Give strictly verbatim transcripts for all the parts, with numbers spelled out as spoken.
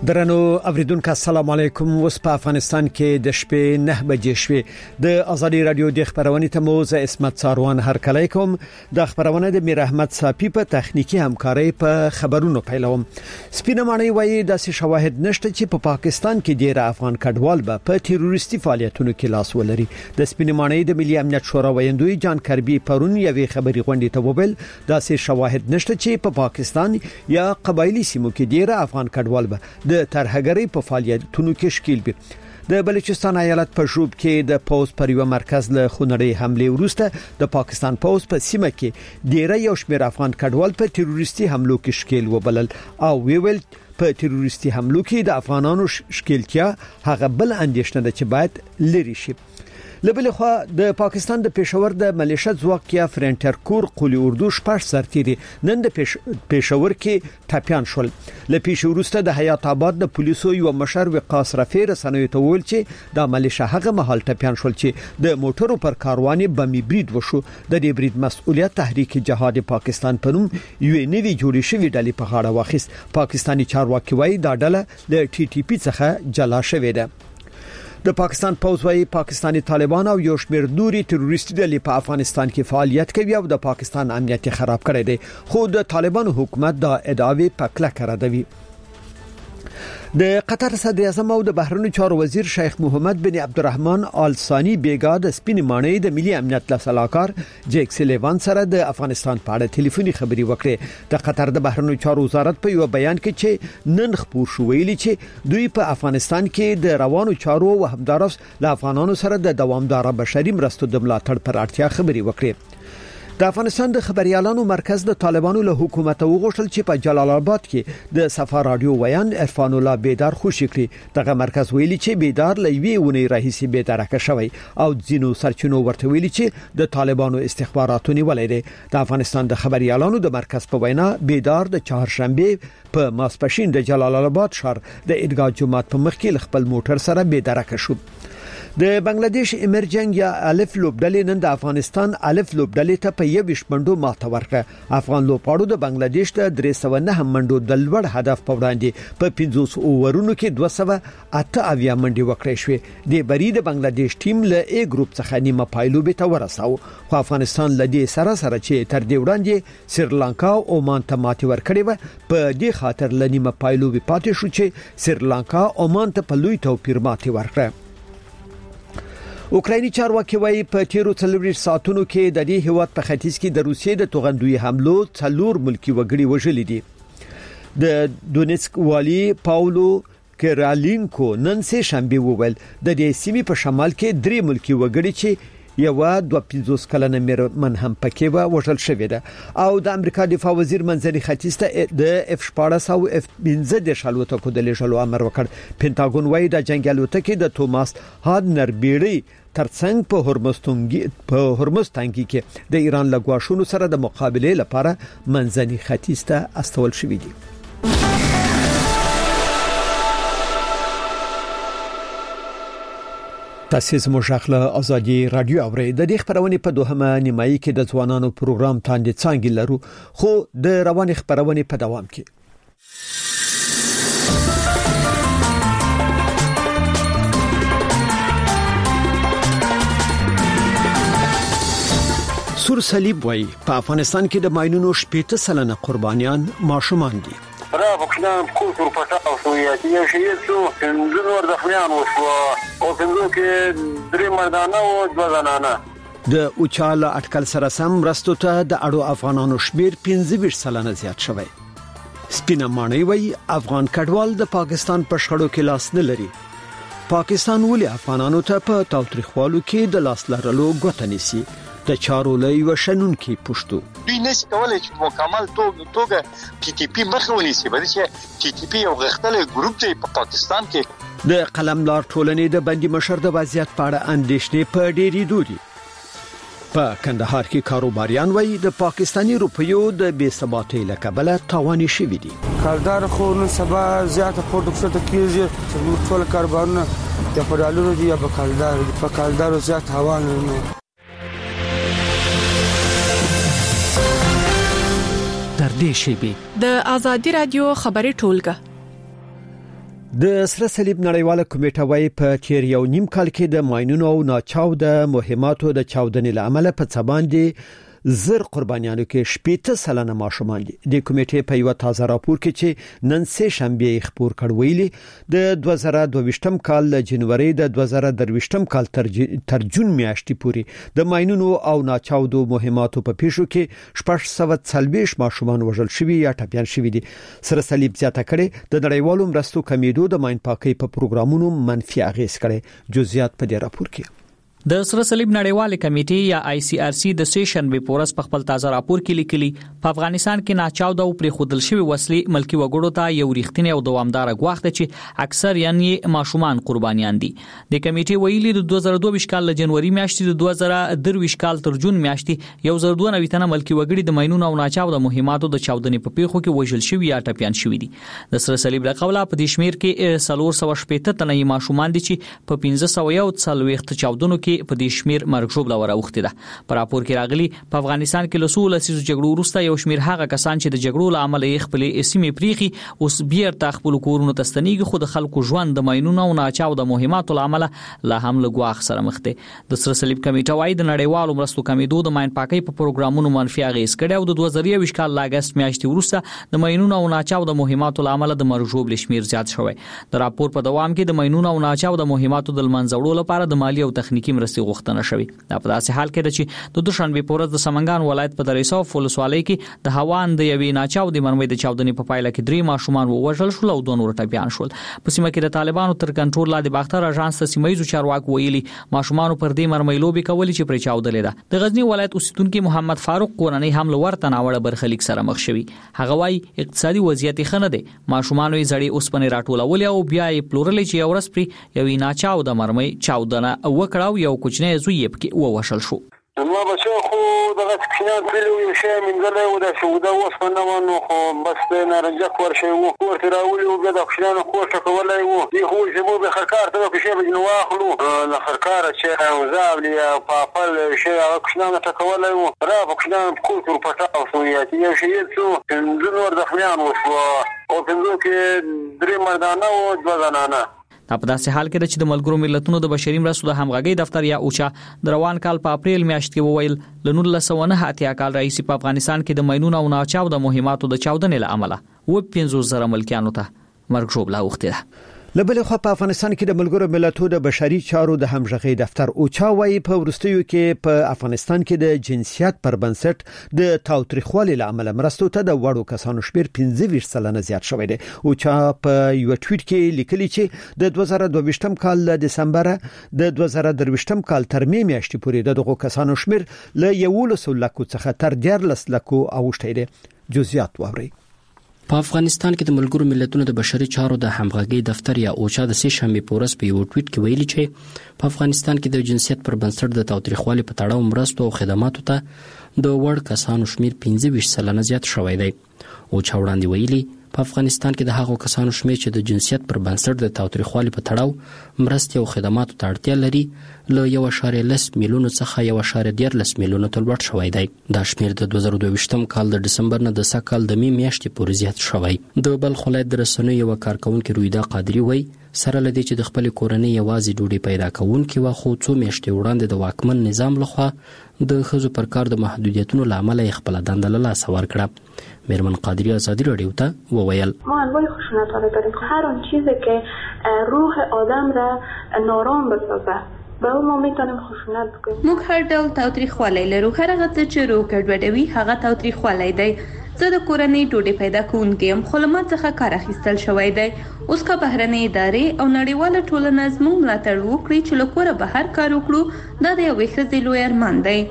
درنو اوریدونکو السلام علیکم. اوس په افغانستان کې د شپې نه بجې شوې د ازادي رادیو د خبرونې ته موزه اسمت څاروان هر کله کوم د خبرونه د میر احمد صافی په تخنیکی همکاري په خبرونو پیلوم. سپینه معنی وایي د شواهد نشته چې په پاکستان کې ډیر افغان کډوال به په تروریستي فعالیتونو کې لاس ولري. د سپینه معنی د ملي امنیت شورا ویندوی جان کربي پرون یوې خبري غونډې ته وویل د شواهد نشته چې په پاکستان یا قبایلی سیمو کې ډیر افغان کډوال به د ترهګری په فعالیتونو کې شکیل وي. د بلوچستان ایالت په شوب کې د پوز پر یو مرکز له خونړۍ حمله وروسته د پاکستان پوز په سیمه کې ډیر یو شمېر افغان کډوال په تروریستي حملو کې شکیل وبلل او ویل په تروریستي حملو کې د افغانانو شکیلتیا هغه بل اندیشنه ده چې باید لري شي. لبل خو د پاکستان د پېښور د ملیشیا ځواک یا فرنټر کور قولي اردو شپږ سرتيري نن د پېښور کې ټاپیان شول. ل پېښورسته د حیات آباد د پولیسو یو مشر وقاص رفیع رسنوي ته ویل چې د ملیشیا هغه محل ټاپیان شول چې د موټرو پر کارواني بمي برید وشو. د دې برید مسؤلیت تحریک جهاد پاکستان په نوم یو نوی جوړی شوی ډلې په غاړه واخیست. پاکستانی چارواکي وایي دا ډله د ټي ټي پی څخه جلا شوې ده. د پاکستان پوز وايي پاکستانی طالبان او یو شمېر نوري تروریستي ډلې په افغانستان کې فعالیت کوي او د پاکستان امنیت خراب کړی دی. خو د طالبان حکومت دا ادعاوې په کلکه ردوي. د قطر صدر اعظم او د بهرنیو چارو وزیر شیخ محمد بن عبدالرحمن آل ثانی بیګا د سپینې معنی د ملي امنیت لسلاکار جیک سلیوان سره د افغانستان په اړه ټلیفوني خبري وکړه. د قطر د بهرنیو چارو وزارت په یو بیان کې چې نن خبر شو ویلي چې دوی په افغانستان کې د روانو چارو او همدارس له افغانانو سره د دوامدار بشري مرستو د ملاتړ پر اړتیا خبري وکړه. د افغانستان د خبريالانو مرکز د طالبانو له حکومت وغوښتل چې په جلال آباد کې د صفا رادیو ویان عرفان الله بیدار خوشی کړي. دغه مرکز ویلي چې بیدار لوي ونی رئیس بیدارکه شوی او ځینو سرچینو ورته ویلي چې د طالبانو استخباراتو نیولې دي. د افغانستان د خبريالانو د مرکز په وینا بیدار د چهارشنبه په ماسپښین د جلال آباد شهر د عیدګاه جمعه په مخ کې خپل موټر سره بیدارکه شو. د بنگلاديش ایمرجنګ یا الف لوبډلې نن د افغانستان الف لوبډلې ته په یو شپندو ماته ورکړه. افغان لوبغاړو د بنگلاديش د درې سوه نه منډو د لوړ هدف په وړاندې په پنځوس اوورونو کې دوه سوه اته اویا منډې وکړې شوې. د بری د بنگلاديش ټیم له ای ګروپ څخه نیمه پایلوبې ته ورساو. خو افغانستان له دې سره سره چې تر دې وړاندې سریلانکا او عمان ته ماتې ورکړې و په دې خاطر له نیمه پایلوبې پاتې شو چې سریلانکا عمان ته په لوی توپیر ماتې ورکړه. اوکرایني چارواکي وایي په تیرو څلور ساعتونو کې د دې هیواد په ختیځ کې د روسیې د توغندوی حملو څلور ملکی وګړي وژل دي. د دونیتسک والی پاولو کیرالینکو نن سه شنبه وویل د دې سیمې په شمال کې درې ملکی وګړي چې یو دوه پنځوس کلنه میرمن هم پکې و وژل شوې ده او د امریکا دفاع وزیر منځني ختیځ ته د اف شپاړس او اف پنځه د شالوتکو د لېږلو امر وکړ. پینټاګون وایي د جنگ الوتکې د توماس هادنر بیړۍ ترڅنګ په هرمز تنګي په هرمز تنګي کې د ایران لګواشونو سره د مقابله لپاره منځني ختیځ ته استول شوې دي. تاسو زموږ خپل ازادي رادیو اورئ. د دې خبرونه په دوهمه نیمایي کې د ځوانانو پروګرام تاندې څنګه لرو خو د روان خبرونه په دوام کې سور صلیب وای په افغانستان کې د ماینونو شپږ سلنه قربانيان ماشومان دي. را بکشنان کوتر پټاو شو یا یو شی څو څنګه ور دخمیان وشو او څنګه کې درې مردانه او دوه زنانه. د اوچاله اټکل سره سم رستو ته د اړو افغانانو شمیر پنځه سلنه زیات شوی. سپینه معنی وای افغان کډوال د پاکستان په شخړو کې لاس نه لري. پاکستان ولې افغانانو ته په تاوتریخوالو کې د لاس لرلو غوښتنه نيسي؟ د چارو لای وشنون کې پښتو دوی نشي کولای چې مکمل توګه ټي ټي پی مخاوني سي بلکې چې ټي ټي پی یو غختل ګروپ دی په پاکستان کې. د قلمدار ټولنې د بندي مشر د وضعیت په اړه اندېښنې په ډېری دوري. په کندهار کې کاروباریان وایي د پاکستانی روپیو د بې ثباتۍ له کبله تاوان شوی دي. کاردار خو نو سبا زیاته پروډکشن کیږي چې ټول کاروبارونه د پرالونو دی یا په کاردار په کاردار زیات تاوان نه. در دې شیبه د ازادي رادیو خبري ټولګه د سره صلیب نړیواله کمیټه وايي په تیر یو نیم کال کې د ماینونو او ناچاو د مهماتو د چاودنې لامل په څبان دي زر قربانیانو کې شپږ سلنه ماشومان دي. د کمیټې په یو تازه راپور کې چې نن سه شنبه خبر کړ ویلي د دوه زره دوه کال ل جنوري د دوه زره درویشتم کال تر تر جون میاشتې پورې د ماینونو او ناچاو د مهماتو په پیښو کې شپږ سوه څلوېښت ماشومان وژل شوي یا ټپيان شوي دي. سره صلیب زیاته کړي د نړیوالو مرستو کمیدو د ماین پاکي په پروګرامونو منفي اغیز کړي. جزئیات په دې راپور کې د سره صلیب نړیواله کمیټې یا آی سی آر سی د سیشن به پورس په خپل تازه راپور کې لیکلي په افغانستان کې ناچاو د پرې خودل شوی وسلې ملکی وګړو ته یو ریښتینی او دوامدار غواخت چې اکثر یعنی ماشومان قربانیان دي. د کمیټې ویلي د دوه زره دوه کال ل جنوري میاشتې د دوه زره درویش کال تر جون میاشتې یو زر دوه نوي تنه ملکی وګړي د ماینونو او ناچاو د مهماتو د چاودنې په پیښو کې وژل شوی یا ټپيان شوی دي. د سره صلیب له قبله په دې شمیر کې څلور سوه شپږ تنه ماشومان دي چې په پنځه سوه یو څلوېښت چاودنو کې په دې شمیر مرګ ژوبله وراوخته ده. په راپور کې راغلي په افغانستان کې لسول لسیزو جګړو وروسته یو شمیر هغه کسان چې د جګړو له امله یې خپل سیمې پریخي اوس بیرته خپل کورونو ته ستنېږي خو د خلکو ژوند د ماینونو او ناچاو د مهماتو له امله لا هم له ګواښ سره مخ دي. د سره صلیب کمیټه وايي د نړیوالو مرستو کمیدو د ماین پاکي په پروګرامونو منفي اغیز کړي او د دوه زره یو کال ل اگست میاشتې وروسته د ماینونو او ناچاو د مهماتو له امله د مرګ ژوبل شمیر زیات شوی. د راپور په دوام کې د ماینونو او ناچاو د مهماتو د منځوړو لپاره د مالی او تخنیکی مرستې غوښتنه شوی. دا په داسې حال کې چې د دوشنبه په ورځ د سمنګان ولایت په دریسو فولسوالۍ کې د هوان د یوې ناچاو د مرمۍ د چاودنې په پایله کې درې ماشومان ووژل شول او دوه نور ټپيان شول. په سیمه کې د طالبانو تر کنټرول لاندې باختر اژانس ته سیمایي چارواکو ویلي ماشومان پر دې مرمۍ لوبي کولې چې پر چاودلې ده. د غزنی ولایت اوسیدونکو محمد فاروق قرنۍ حمله ورته ناوړه برخلیک سره مخ شوی. هغه وايي اقتصادي وضعیت خنه ده. ماشومان یې زړې اوسپنې راټولول او بیا یې پلورل چې یو ورځ پر یوې ناچاو د مرمۍ چاودنه وکړه یو کوچنی زوی یې پکې ووشل شو. ما بچو خو دغه سکینات ویلو یو شی منځله و د سودا اوس په نوو خو بس نه رنجک ورشي وو ورته راولي او بیا د خشنانو کوټه کولای وو دی خو زمو به خرکار ته په شی بجنو واخلو نه خرکار چې او زابلی په خپل شی او خشنانو ته کولای وو را په خشنانو کوټو پټاو شو یو شی څو نور د خمیان وشو او څنګه کې درې مردانه او دوه زنانه. په داسې حال کې چې د ملګرو ملتونو د بشري مرستو د همغږي دفتر یا اوچا د روان کال په اپریل میاشت کې وویل ل نولس سوه نه اتیا کال راځي په افغانستان کې د ماینونو او ناچاو د مهماتو د چاودنې له امله و پنځوس زره ملکیانو ته مرګ ژوبله اوخته ده. لبل خو په افغانستان کې د ملګرو ملتونو د بشري چارو د همغږي دفتر اوچا وايي په ورستیو کې په افغانستان کې د جنسیت پر بنسټ د تاوتریخوالي لامل مرستو ته د وړو کسانو شمیر پنځه ویشت سلنه زیات شوی دی. اوچا په یو ټویټ کې لیکلي چې د دوه زره دوه کال ل دسمبر د دوه زره درویشتم کال تر می میاشتې پورې دغه کسانو شمیر ل یولس لکو څخه تر دیارلس لکو اوښتی دی. جزئیات واوري. په افغانستان کې د ملګرو ملتونو د بشري چارو د همغږي دفتر یا اوچا د سه شنبه پورس په یو ټویټ کې ویلي چې په افغانستان کې د جنسیت پر بنسټ د تاوتریخوالي په تړاو مرستو او خدماتو ته د وړ کسانو شمیر پنځه ویشت سلنه زیات شوی دی. اوچا وړاندې ویلي په افغانستان کې د هغو کسانو شمیر چې د جنسیت پر بنسټ د تاوتریخوالي په تړاو مرستې او خدماتو ته اړتیا لري له یو اعشاریه لس میلیونو څخه یو اعشاریه دیارلس میلیونو ته لوړ شوی دی. دا شمیر د دوه زره دوه کال د ډسمبر نه د سږ کال د می میاشتې پورې زیات شوی. د بلخ ولایت د رسنیو یو کارکونکي رویدا قادری وایي سره لدی چې د خپل کورنۍ یوازې ډوډۍ پیدا کوونکې و خو څو میاشتې وړاندې د واکمن نظام لخوا د ښځو پر کار د محدودیتونو له امله خپل دنده له لاسه ورکړه. میرمن قادری آزادی رادیو ته وویل ما انواع خشونت ها داریم که هر آن چیزی که روح آدم را نارام بسازه به اون ما میتونیم خشونت بکنیم. موږ هر ډول تاوتریخوالی لرو. هر هغه څه چې روح ګډوډوي هغه تاوتریخوالی دی. زه د کورنۍ ډوډۍ پیدا کوونکی یم خو له ما څخه کار اخیستل شوی دی. اوس که بهرنۍ ادارې او نړیواله ټولنه زموږ ملاتړ وکړي چې له کوره بهر کار وکړو دا د یوې ښځې لوی ارمان دی.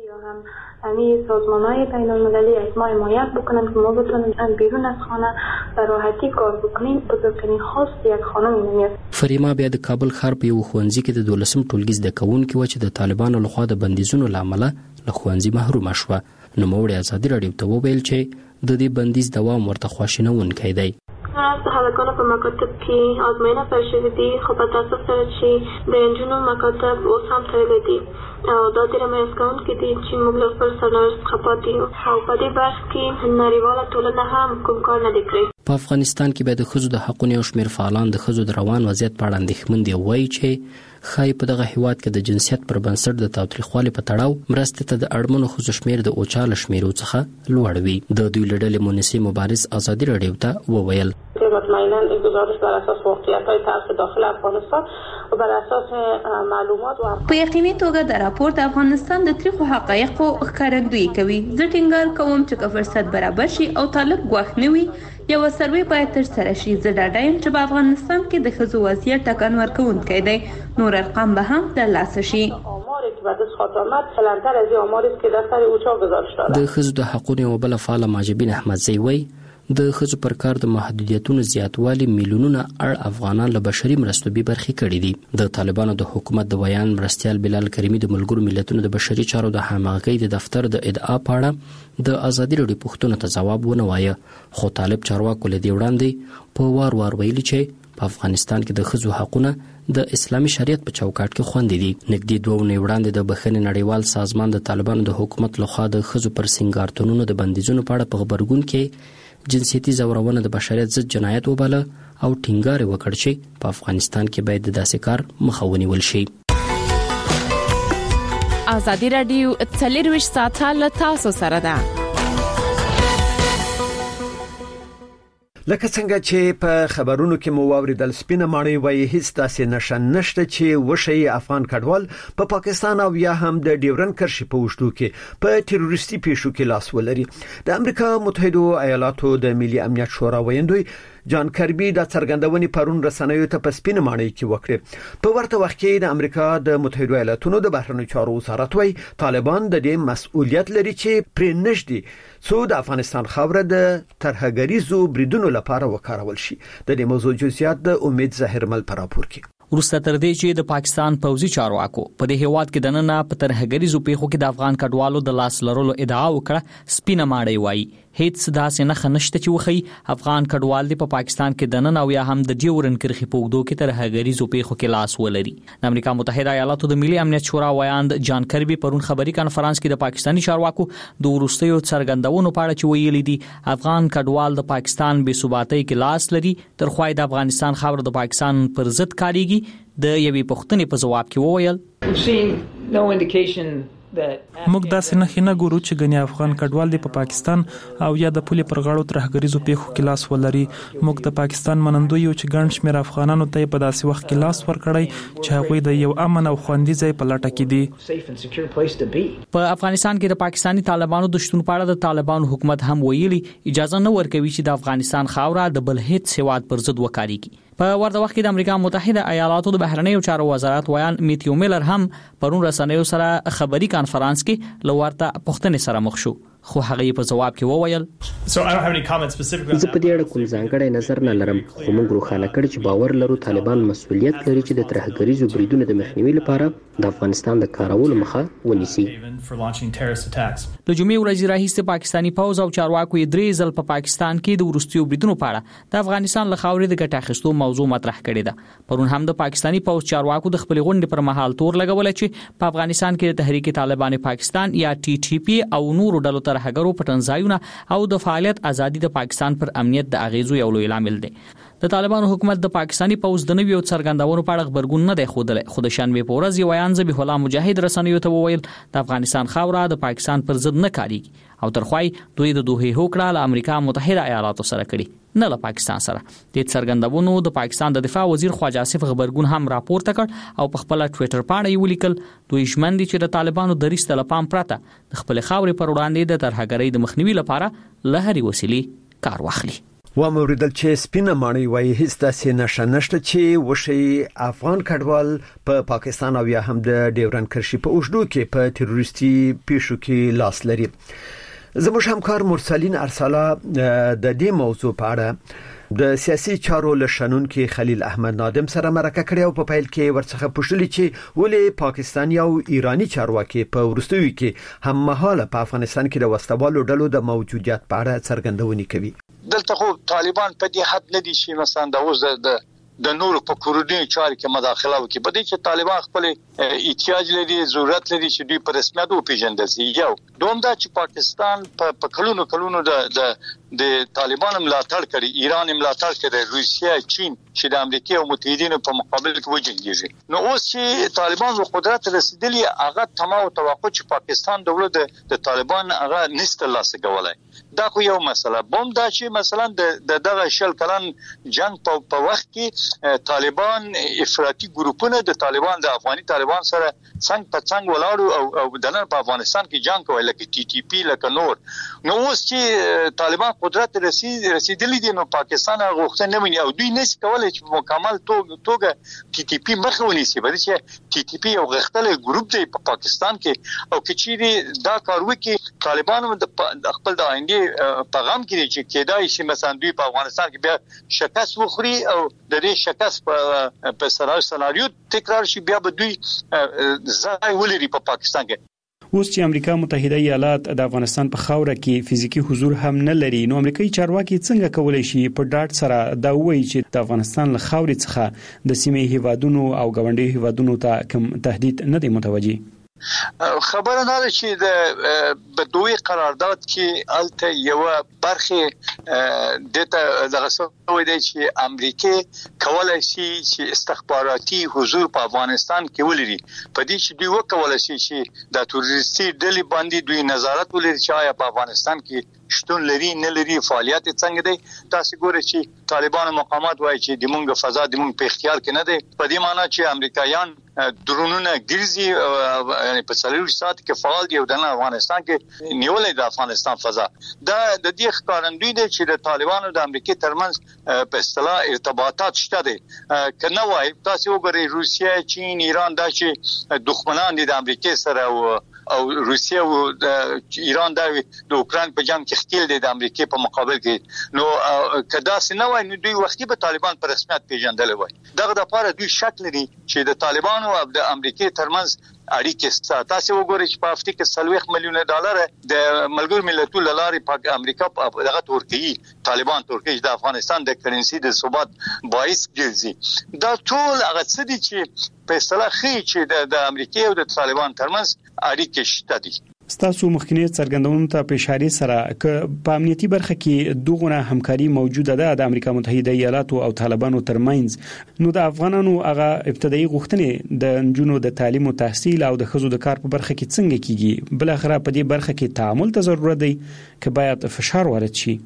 همه سازمان‌های بین‌المللی از ما حمایت بکنن که ما بتونیم بیرون از خانه به راحتی کار بکنیم. بزرگترین خواست یک خانم اینه. فریما بیا د کابل ښار په یو ښوونځي کې د دولسم ټولګي زده کوونکي و چې د طالبانو لخوا د بندیزونو له امله له ښوونځي محرومه شوه. نوموړې ازادي رادیو ته وویل چې د دې بندیز دوام ورته خواشینونکی دی. صحبتان په مکاتب کې آزماینا پر شوی دي خو په تاسو سره چې د انجونو مکاتب اوس هم تړلي دي. او دا د رمز کون کې دي چې موږ له خپل سرنوشت څخه پاتې یو او په دې برخه کې نړیواله ټولنه هم کوم کار نه دی کړی. په افغانستان کې به د ښځو د حقونو او شمیر فعالان د ښځو د روان وضعیت په اړه اندېښمن دي، وایي چې خای په دغه هیواد کې د جنسیت پر بنسټ د تاوتریخوالي په تړاو مرستې ته د اړمنو ښځو شمیر د اوچاله شمیرو څخه لوړ وي. د دوی لړلې مونسي مبارز ازادي رادیو ته وویل مطمئنا این گزارش بر اساس واقعیت‌های تلخ داخل افغانستان و بر اساس معلومات و په یقیني توګه د راپور د افغانستان د تاریخي حقایقو ښکارندویي کوي. زه ټینګار کوم چې که فرصت برابر شي او طالب غوښ نه وي یو سروې باید تر سره شي. زه ډاډه یم چې په افغانستان کې د ښځو وضعیت ټکان ورکوونکی دی. نور ارقام به هم ترلاسه شي. آماری که بعد از خاتمت کلانتر از آماری است که در سر اوچا گذاشته شده. د ښځو د حقوقو او بل فعال ماجبین احمدزی وایي د ښځو پر کار د محدودیتونو زیاتوالی میلیونونه اړ افغانان له بشري مرستو بې برخې کړي دي. د طالبانو د حکومت د ویان مرستیال بلال کریمي د ملګرو ملتونو د بشري چارو د همغږۍ د دفتر د ادعا په اړه د ازادي رادیو پوښتنو ته ځواب ونه وایه، خو طالب چارواکو له دې وړاندې په وار وار ویلي چې په افغانستان کې د ښځو حقونه د اسلامي شریعت په چوکاټ کې خوندي دي. نږدې دوه اونۍ وړاندې د بخښنې نړیوال سازمان د طالبانو د حکومت لخوا د ښځو پر سینګارتونونو د بندیزونو په اړه په غبرګون کې جنسیتي ځورونه د بشریت ضد جنایت وباله او ټینګار وکړ چې په افغانستان کې باید د داسې کار مخه ونیول شي. ازادي رادیو څلرویشت ساعته له تاسو سره ده. لکه څنګه چې په خبرونو کې مو واوریدل، سپینه ماڼۍ وایي هیڅ داسې نشه نشته چې وشي افغان کډوال په پا پاکستان او یا هم د ډیورن کرښې په وشتو کې په تروریستي پیښو کې لاس ولري. د امریکا متحده ایالاتو د ملي امنیت شورا ویندوی جان کربي د څرګندونې پرون رسنیو ته په سپینه ماڼۍ کې وکړه. په ورته وخت کې د امریکا د متحده ایالاتونو د بهرنیو چارو وزارت وایي طالبان د دې مسؤلیت لري چې پرې نږدې څو د افغانستان خاوره د ترهګریزو بریدونو لپاره وکارول شي. د دې موضوع جزئیات د امید ظاهرمل پر راپور کې. وروسته تر دې چې د پاکستان پوځي چارواکو په دې هیواد کې د نن په ترهګریزو پیښو کې د افغان کډوالو د لاس لرلو ادعا وکړه، سپینه ماڼۍ وایي هیڅ داسې نه خنشته چې وخی افغان کډوال د په پاکستان کې د نن او یا هم د ډیورن کرښې په وګړو کې ترهګریزو پیښو کې لاس ولري. د امریکا متحده ایالاتو د ملي امنیت شورا ویاند جان کربي پرون خبري کانفرنس کې د پاکستاني چارواکو د وروستیو څرګندونو په اړه چې ویلي دي افغان کډوال د پاکستان بې ثباتۍ کې لاس لري، تر خو د افغانستان خاوره د پاکستان پر ضد کاریږي. د یوې پوښتنې په جواب کې وویل موږ داسې نه خینه ګورو چې غنی افغان کډوال دی په پا پاکستان او یا د پولې پر غاړو ترهګریزو پیښو کې لاس ولري. موږ د پاکستان منندوی یو چې ګڼ شمېر افغانانو ته په داسې وخت کې لاس ورکړی چې هغوی د یو امن او خوندي ځای په لټه کې دي. په افغانستان کې د پاکستاني طالبانو د شتون په اړه د طالبانو حکومت هم ویلي اجازه نه ورکوي چې د افغانستان خاوره د بل هیڅ هیواد پر ضد وکاریږي. په ورته وخت کې د امریکا متحده ایالاتو د بهرنیو چارو وزارت ویان میتیو میلر هم پرون رسنیو سره خبري کانفرنس کې لورته پوښتنې سره مخ شو، خو هغه په جواب کې وویل زه په دې اړه کوم ځانګړی نظر نه لرم، خو موږ روښانه کړی چې باور لرو طالبان مسؤلیت لري چې د ترهګریزو بریدونو د مخنیوي لپاره د افغانستان د کارولو مخه ونیسي. د جمعې ورځې راهیسې پاکستاني پوځ او چارواکو یې درې ځل په پاکستان کې د وروستیو بریدونو په اړه د افغانستان له خاورې د ګټه اخیستو موضوع مطرح کړې ده. پرون هم د پاکستاني پوځ چارواکو د خپل غونډې پر مهال تور لګول چې په افغانستان کې د تحریک طالبان پاکستان یا ټي ټي پی او نورو ډلو ترهګرو پټنځایونه او د فعالیت ازادي د پاکستان پر امنیت د اغیزو یو لوی لامل دی. د طالبانو حکومت د پاکستاني پوځ د نویو څرګندونو په اړه خبرګون نه دی ښودلی، خو د شنبې په ورځ یو ویان ذبیح الله مجاهد رسنیو ته وویل د افغانستان خاوره د پاکستان پر ضد نه کاریږي او ترخوای دوی د دوه هوکړه له امریکا متحده ایالاتو سره کړي نه له پاکستان سره. د څرګندونو د پاکستان د دفاع وزیر خواجه آصف غبرګون هم راپورته کړ او په خپل ټوئیټر باندې یې ولیکل دوی ژمن دي چې د طالبانو د ریسته لپام پرته د خپل خاورې پر وړاندې د ترهګرۍ د مخنیوي لپاره له هرې وسیلې کار واخلي. و موریدل چې سپینه ماڼۍ وایي هیڅ داسې نشه نشته چې وشي افغان کډوال په پا پاکستان او یا هم د ډیورن کرښې په اوږدو کې په تروریستي پیښو کې لاس لري. زموږ همکار مرسلین ارسلا د دې موضوع په اړه د سیاسي چارو لشنونکو خلیل احمد نادم سره مرکه کړې او په پیل کې ورڅخه پوښتنه چې ولې پاکستاني او ایرانی چارواکي په ورستوي کې هم مهاله په افغانستان کې د وسوالو ډلو د موجودیت په اړه څرګندونې کوي. دلته خو طالبان په دې حد نه دي چې مثلا د اوس د د نورو په کورونی چارو کې مداخله وکړي. په دې چې طالبان خپل احتیاج لري، ضرورت لري چې دوی په رسمیت وپیژندل شي. یو دوم دا چې پاکستان په کلونو کلونو د د د طالبانو ملاتړ کوي، ایران ملاتړ کوي، روسیه، چین چې د امریکا او متحدینو په مقابل کې وجنګیږي. نو اوس چې طالبان په قدرت رسیدلی، هغه تمام توقع چې پاکستان دولت د طالبان هغه نست لاسه کولای. دا خو یو مسله. بم دا چې مثلا د دغه شل کلن جنگ په وخت کې طالبان افراطي ګروپونه د طالبان د افغاني طالبان سره څنګه په څنګه ولاړو او او د نن په افغانستان کې جنگ کوي، لکه ټي ټي پی، لکه نور. نو اوس چې طالبان قدرت رسید رسیدلی دي، نو پاکستان غوښتنه نه مني او دوی نشي کولای چې مکمل توګه ټي ټي پی مخه ونیسي. بلکې چې ټي ټي پی یو غښتل ګروپ دی په پاکستان کې، او کچېری دا کار وکړي طالبانو د خپل د آینده پیغام کې چې کېدای شي مثلا دوی په افغانستان کې بیا شکست وخوري او د دې شکست په په سناریو تکرار شي، بیا به دوی ځای ولري په پاکستان کې. اوس چې امریکا متحده ایالات د افغانستان په خاوره کې فزیکی حضور هم نه لري، نو امریکایي چارواکي څنګه کولای شي په ډاټ سره دا وایي چې د افغانستان له خاورې څخه د سیمې هیوادونو او ګاونډي هیوادونو ته کوم تهدید نه دی متوجي؟ خبره نه چې د بدوی قرارداد کې الته یو برخه دته دغه سوي دی چې امریکا کولای شي چې استخباراتي حضور په افغانستان کې ولري. په دې چې دوی وکولای شي چې د تروریستي ډلې باندې دوی نظارت ولري چې آیا په افغانستان کې شتون لري نه لري، فعالیت څنګه دی. تاسو ګورئ چې طالبان مقامات وایي چې د مونږ فضا د مونږ په اختیار کې نه دی. په دې معنی چې امریکایان درونونه ګرځي یعنی په څلور ساعت کې فعال دي او د افغانستان کې نیولې د افغانستان فضا. دا د دې ښکارندوی دی چې د طالبانو د امریکا ترمنځ په اصطلاح ارتباطات شته دي. کنه وایي تاسو وګورئ روسیه، چین، ایران دا چې دښمنان دي د امریکا سره او او روسیه او ایران دا د اوکران په جنگ کې خپل دي د امریکا په مقابل کې. نو کدا سينه وای نو دوی وختي به طالبان په رسمیت پیژندل وای. دغه د لپاره دوی شک لري چې د طالبانو او د امریکا ترمنځ اړیکې ستاسو تاسو وګورئ چې په هفته کې سلويخ میلیونه ډالر د ملګرو ملتونو لارې په امریکا دغه ترکیه طالبان ترکیه د افغانستان د کرنسي د ثبات باعث ګرځي. دا ټول هغه څه دي چې په اصطلاح خي چې د امریکا او د طالبان ترمنځ اړیکې شته دي. ستاسو مخکنی څرګندونو ته په اشاره سره ک په امنیتي برخه کې دغه همکاري موجوده ده د امریکا متحده ایالاتو او طالبانو ترمنځ. نو د افغانانو هغه ابتدایي غوښتنې د نجونو د تعلیم او تحصیل او د خزو د کار په برخه کې څنګه کیږي؟ بل اخر په دې برخه کې تعامل ته ضرورت دی که باید فشار وارد شي.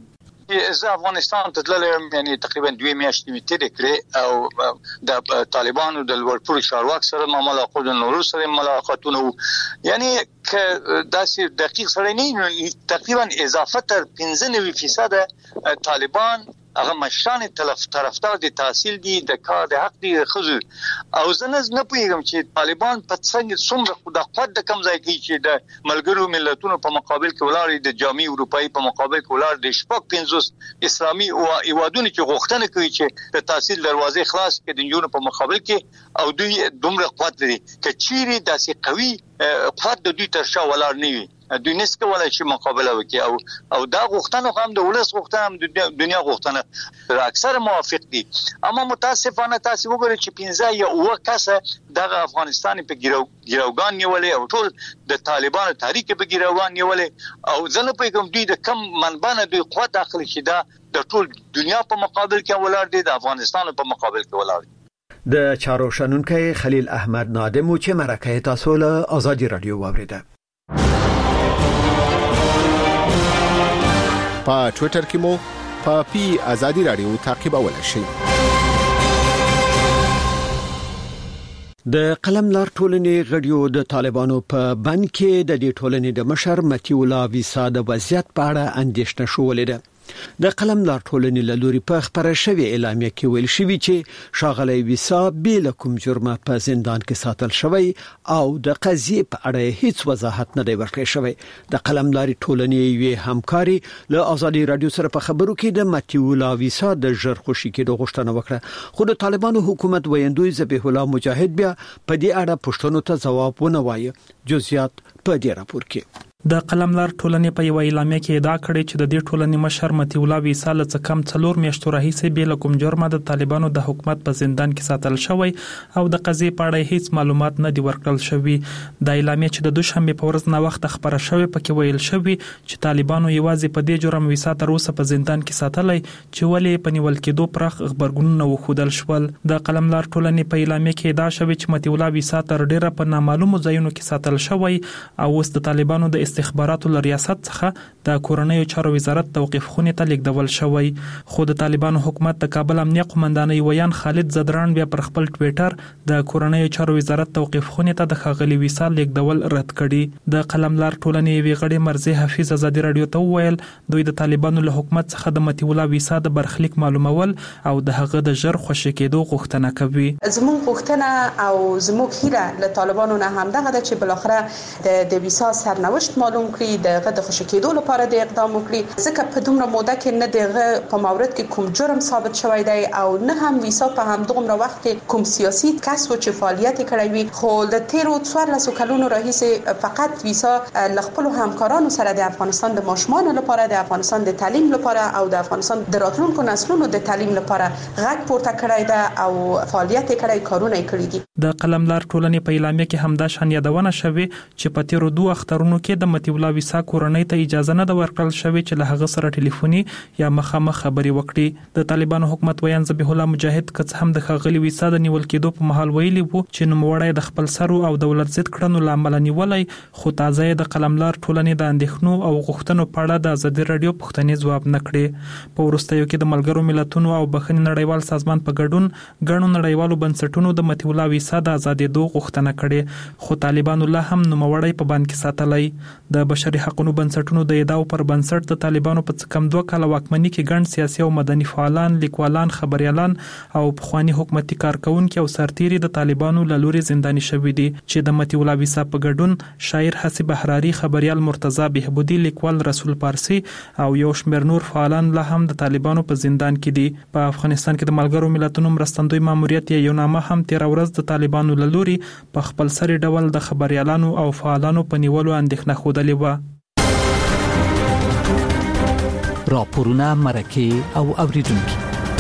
زه افغانستان ته تللم، یعنی تقریبا دوه میاشتې مې تیر کړې او د طالبانو د لوړپوړي چارواکو سره ملاقات او نورو سره ملاقاتونه، یعنی ک داسې دقیق سره نه، تقریبا اضافه تر پنځه نوي فیصد طالبان هغه مشران تلف طرفدار دي تحصیل دي د کار د حق دي خزو. او زه نه پوهیږم چې طالبان په څنګه څومره د قوت د کم ځای کې چې د ملګرو ملتونو په مقابل کې ولاړ، د جامع اروپאי په مقابل کې ولاړ، د شپږ پنځوس اسلامي او ایوادونو چې غوښتنه کوي چې د تحصیل دروازې خلاص کړي د نجونو په مقابل کې، او دوی دومره قوت لري چې چیرې داسې قوي قوت د دوی تر شا ولاړ نه وي، دوی نس کولای شي مقابله وکړي. او او دا غوښتنه هم د ولس غوښتنه هم د دنیا غوښتنه اکثر موافق دي. اما متاسفانه تاسو وګورئ چې پنځه یا اوه کسه د افغانستان په ګیروګان نیولې او ټول د طالبانو تحریک په ګیروګان نیولې، او ځنه په کوم دوی د کم منبع نه دوی قوت داخلي شي دا د ټول دنیا په مقابل کې ولاړ دي، د افغانستان په مقابل کې ولاړ دي. د چارو شنونکي خلیل احمد نادم چې مرکه تاسو له آزادی رادیو واوریده. په ټوئیټر کې مو په پی آزادی رادیو تعقیبولای شئ. د قلم لار ټولنې غړیو د طالبانو په بند کې د دې ټولنې د مشر متي الله ویسا د وضعیت په اړه اندېښنه شولې ده. د قلم لار ټولنې له لوري په خبره شوی اعلامیه کې ویل شوی چې شاغلی ویسا بل کوم جرمه په زندان کې ساتل شوی او د قضیې په اړه هیڅ وضاحت نه دی ورکړی شوی. د قلم لار ټولنې یو همکاري له آزادی رادیو سره په خبرو کې د متي الله ویسا د ژر خوشي کېدو غوښتنه وکړه، خو د طالبانو حکومت ویندوی ذبیح الله مجاهد بیا په دې اړه پوښتنو ته ځواب ونه وایي. جزئیات په دې راپور کې. د قلملار ټولنې په یو اعلامیه کې ادعا کړې چې د دې ټولنې مشر متي الله ویسا له څه کم څلور میاشتو راهیسې بې له کوم جرمه د طالبانو د حکومت په زندان کې ساتل شوی او د قضیې په اړه هیڅ معلومات نه دي ورکړل شوي. د اعلامیه چې د دوشنبه په ورځ نه وخت خبره شوې پکې ویل شوی چې طالبانو یوازې په دې جرم ویسا تر اوسه په زندان کې ساتلای چې ولې په نیول کېدو پراخ خبرګونونه وښودل شول. د قلملار ټولنې په اعلامیه کې ادعا شوې چې متي الله ویسا تر ډیره په نامعلومو ځایونو کې ساتل شوی او اوس د طالبانو د استخباراتو ریاست څخه د کورنیو چارو وزارت توقيف خونې ته لیږدول شوی. خو د طالبانو حکومت د کابل امنیه قومندانۍ ویان خالد زدران بیا پر خپل ټویټر د کورنیو چارو وزارت توقيف خونې ته د ښاغلي ویسا لیږدول رد کړي. د قلملار ټولنې یوې غړي مرزي حفیظ ازادي رادیو ته وویل دوی د طالبانو له حکومت څخه د متي الله ویسا د برخلیک معلومول او د هغه د ژر خوشی کېدو غوښتنه کوي. زموږ غوښتنه او زموږ هیله له طالبانو نه هم دغه د چې بلاخره د د ویسا سرنوشت معلوم کړي، دغه د خوشی کېدو لپاره د اقدام وکړي، ځکه په دومره موده کې نه دغه په مورد کې کوم جرم ثابت شوی دی او نه هم ویسا په هم دغه وخت کې کوم سیاسي کس و چې فعالیت کړی وي. خو د تیرو څوارلسو کلونو راهیسې فقط ویسا ل خپل همکارانو سره د افغانستان د ماشومانو لپاره، د افغانستان د تعلیم لپاره او د افغانستان د راتلونکو نسلونو د تعلیم لپاره غږ پورته کړی دی او فعالیت کړی، کارونه کړی دي. د قلملار ټولنې په اعلامیه کې همدا شان یادونه شوې چې په تیرو دوه اخترونو کې د متي الله ویسا کورنۍ ته اجازه نه ورکړل شوې چې له هغه سره ټلیفوني یا مخامخ خبري وکړي. د طالبانو حکومت ویان ذبیح الله مجاهد کڅ هم د ښاغلي ویسا د نیول کېدو په محل ویلي وو چې نوموړی د خپل سرو او دولت ضد کړنو لامل نیولای، خو تازه د قلملار ټولنې د اندېښنو او غوښتنو په اړه د ازادي رادیو پوښتنې ځواب نه کړي. په وروستیو کې د ملګرو ملتونو او بخښنې نړیوال سازمان په ګډون ګڼو نړیوالو بنسټونو د متي الله ویسا د ازادېدو غوښتنه کړې، خو طالبانو لا هم نوموړی په بند کې ساتلی. د بشري حقوقو بنسټونو د ادعاو پر بنسټ د طالبانو په کم دوه کاله واکمنۍ کې ګڼ سیاسي او مدني فعالان، لیکوالان، خبريالان او پخوانی حکومتي کارکونکو او سرتیري د طالبانو له لوري زنداني شوي دي چې د متي الله ویسا په ګډون شاعر حسیب حراري، خبريال مرتضی بهبودي، لیکوال رسول پارسی او یو شمېر نور فعالان لا هم د طالبانو په زندان کې دي. په افغانستان کې د ملګرو ملتونو مرستندوی ماموریت یو نامه هم تیر ورځ د طالبانو له لوري په خپل سری ډول د خبريالانو او فعالانو په نیولو اندېښنه ښودلې و. راپورونه، مرکه او اوریدونکو.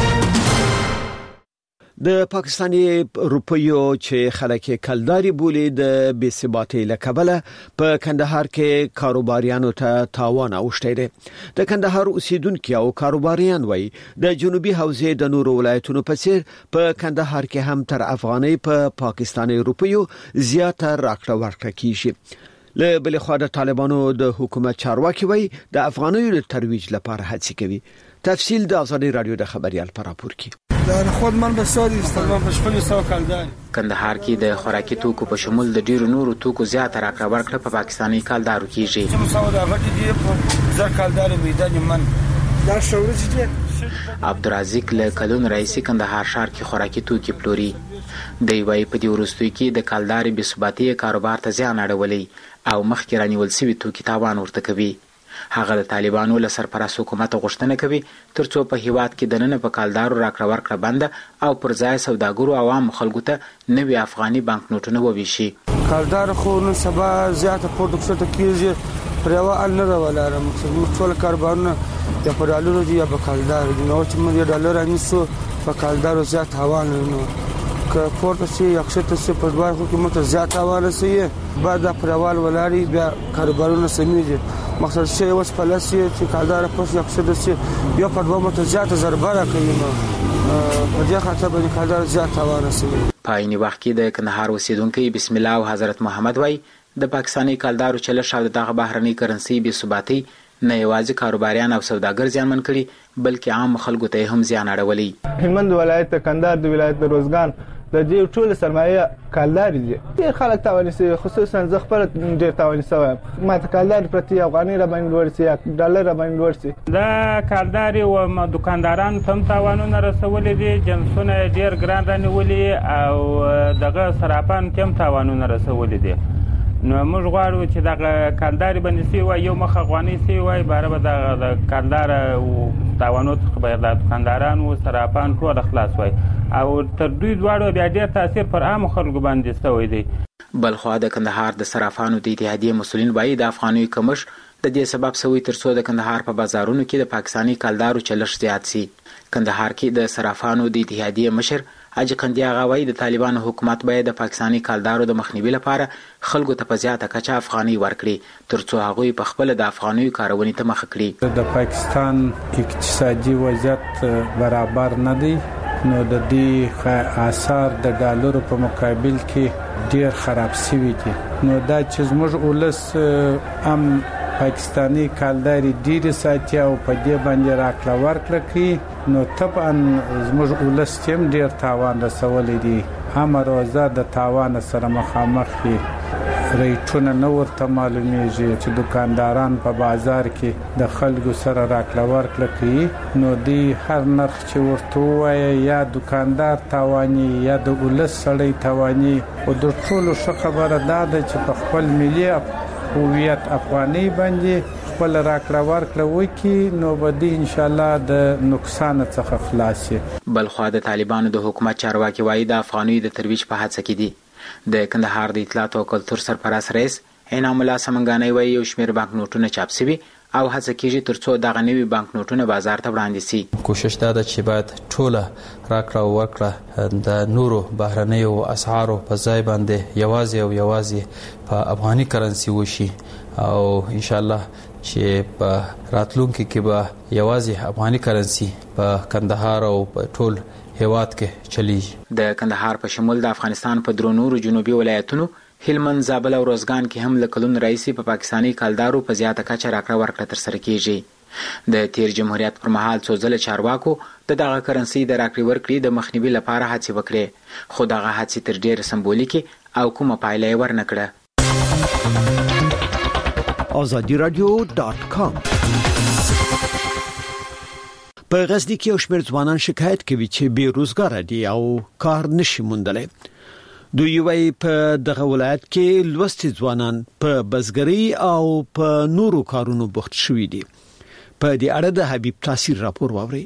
د پاکستاني روپیو چې خلک کلداري بولي د بې ثباتۍ لکبله په کندهار کې کاروباریانو ته تاوان اوښتی دی. د کندهار اوسیدونکو او کاروباریان وایي د جنوبي حوزې د نورو ولایتونو په څیر په کندهار کې هم تر افغانۍ په پا پاکستاني روپیو زیاته راکړه ورکړه کیږي. له بل خوا د طالبانو د حکومت چارواکي وایي د افغانیو د ترویج لپاره هڅې کوي. تفصیل د ازادي رادیو د خبريال پر راپور کې. دا خود من به سوري استلام په شپږ سو کالدار کندهار کې د خوراکي توکو په شمول د ډیرو نورو توکو زیاته راکړه ورکړه په پاکستاني کالدارو کېږي. چې مساو دا غټي دی په ځکه کالدار میدان من دا شوري چې عبدالرزاق له کلون رئیس کندهار شهر کې خوراکي توکي پلوري. دی وايي په دې وروستیو کې د کالداري بې ثباتۍ کاروبار ته زیان اړولی او مخکې رانیول شوي توکي تاوان ورته کوي. هغه د طالبانو له سرپرست حکومت غوښتنه کوي ترڅو په هیواد کې د نن په کالدارو راکړه ورکړه بنده او پر ځای سوداګرو عوام خلکو ته نوي افغاني بانک نوټونه وویشي. کالدار خو نن سبا زیاته پروډکشن ته کیږي پر یو ال نه ولاله مقصد ټول کاروبارونه یا په ډالرو دي یا په کالدار دي. نو چې موږ ډالر انیسو په کالدارو زیات هوان نو که پورته شي یخشته شي په دوه حکومت زیات حواله شي بعد پروال ولاري بیا کاروبارونه سمېږي. مقصد شي اوس پلاسي چې کالدار پوس یخشته شي یو په دوه مت زیات ضربه راکوي نو په دې خاطر به کالدار زیات حواله شي. په عین وخت کې د کندهار اوسیدونکو بسم الله او حضرت محمد وای د پاکستاني کالدارو چلش او دغه بهرنۍ کرنسي بې ثباتۍ نه یوازې کاروباریان او سوداګر زیانمن کړي بلکې عام خلکو ته هم زیان اړولی. هلمند ولایت کندهار د ولایت د روزګان د دې ټول سرمایه کالداري دي. ډېر خلک تاواني سي خصوصا زه خپل ډېر تاواني سوم. ما ته کالداري پرتی افغاني را باندې ورسي یا ډالر را باندې ورسي. دا کالداري او دکانداران هم تاوانونه رسولي دي، جنسونه ډېر ګران رانیولي او دغه صرافان هم تاوانونه رسولي دي. نو موږ غواړو چې دغه کالداري باندې سی وای یو مخ افغاني سی وای باره به د کالدار او تاوانو څخه به د دکانداران او صرافان ټول خلاص وای او تر دوی دواړو بیا ډېر تاثیر پر عام خلکو باندې ستوي دی. بلخوا د کندهار د صرافانو د اتحادیې مسؤلین وایي د افغاني کمش د دې سبب سوی ترڅو د کندهار په بازارونو کې د پاکستانی کلدارو چلښت زیات سي. کندهار کې د صرافانو د اتحادیې مشر حاجی قندی آغا وایي د طالبانو حکومت باید د پاکستانی کلدارو د مخنیوي لپاره خلکو ته په زیاته کچه افغاني ورکړي ترڅو هغوی په خپل د افغاني کارونې ته مخ کړي. د پاکستان اقتصادي وضعیت برابر نه دی، نو د دې آثار د ډالرو په مقابل کې ډیر خراب شوي دي. نو دا چې زموږ ولس هم پاکستانی کالداري ډیر ساتي او په دې باندې راکړه ورکړه کوي، نو طبعا زموږ ولس هم ډیر تاوان رسولی دی. هم روزه د تاوان سره مخامخ دي، ریټونه نه ورته معلومیږي چې دکانداران په بازار کې د خلکو سره راکړه ورکړه کوي، نو دی هر نرخ چې ورته وایي یا دکاندار تاواني یا د ولس سړی تاواني. او د ټولو ښه خبره دا ده چې په خپل ملي هویت افغاني باندې خپل راکړه ورکړه وکړي، نو به دی ان شاء الله د نقصان څخه خلاص شي. بلخوا د طالبانو د حکومت چارواکي وایي د افغاني د ترویج په هڅه کې دي. د کندهار د اطلاعات او کلتور سرپرست رئیس انعام الله سمنګانی وایي یو شمېر بانک نوټونه چاپ شوي او هڅه کیږي ترڅو دغه نوي بانک نوټونه بازار ته وړاندې شي. کوشش دا ده چې باید ټوله راکړه ورکړه د نورو بهرنیو اسعارو په ځای باندې یوازې او یوازې په افغاني کرنسي وشي، او ان شاء الله چې په راتلونکي کې به یوازې افغاني کرنسي په کندهار او په ټول هیواد کې چلیږي. د کندهار په شمول د افغانستان په درو نورو جنوبي ولایتونو هلمند، زابل او روزګان کې هم له کلونو راهیسې په پاکستاني کلدارو په زیاته کچه راکړه ورکړه ترسره کیږي. د تیر جمهوریت پر مهال څو ځله چارواکو د دغه کرنسي د راکړې ورکړې د مخنیوي لپاره هڅې وکړې، خو دغه هڅې تر ډېره سمبولیکې او کومه پایله یې ورنه کړه. آزادی رادیو دات کام. په غزنی کې یو شمېر ځوانان شکایت کوي چې بې روزګاره دي او کار نشي موندلی. دوی وايي په دغه ولایت کې لوستي ځوانان په بزګرۍ او په نورو کارونو بوخت شوي دي. په دې اړه د حبیب تاثیر راپور واوري.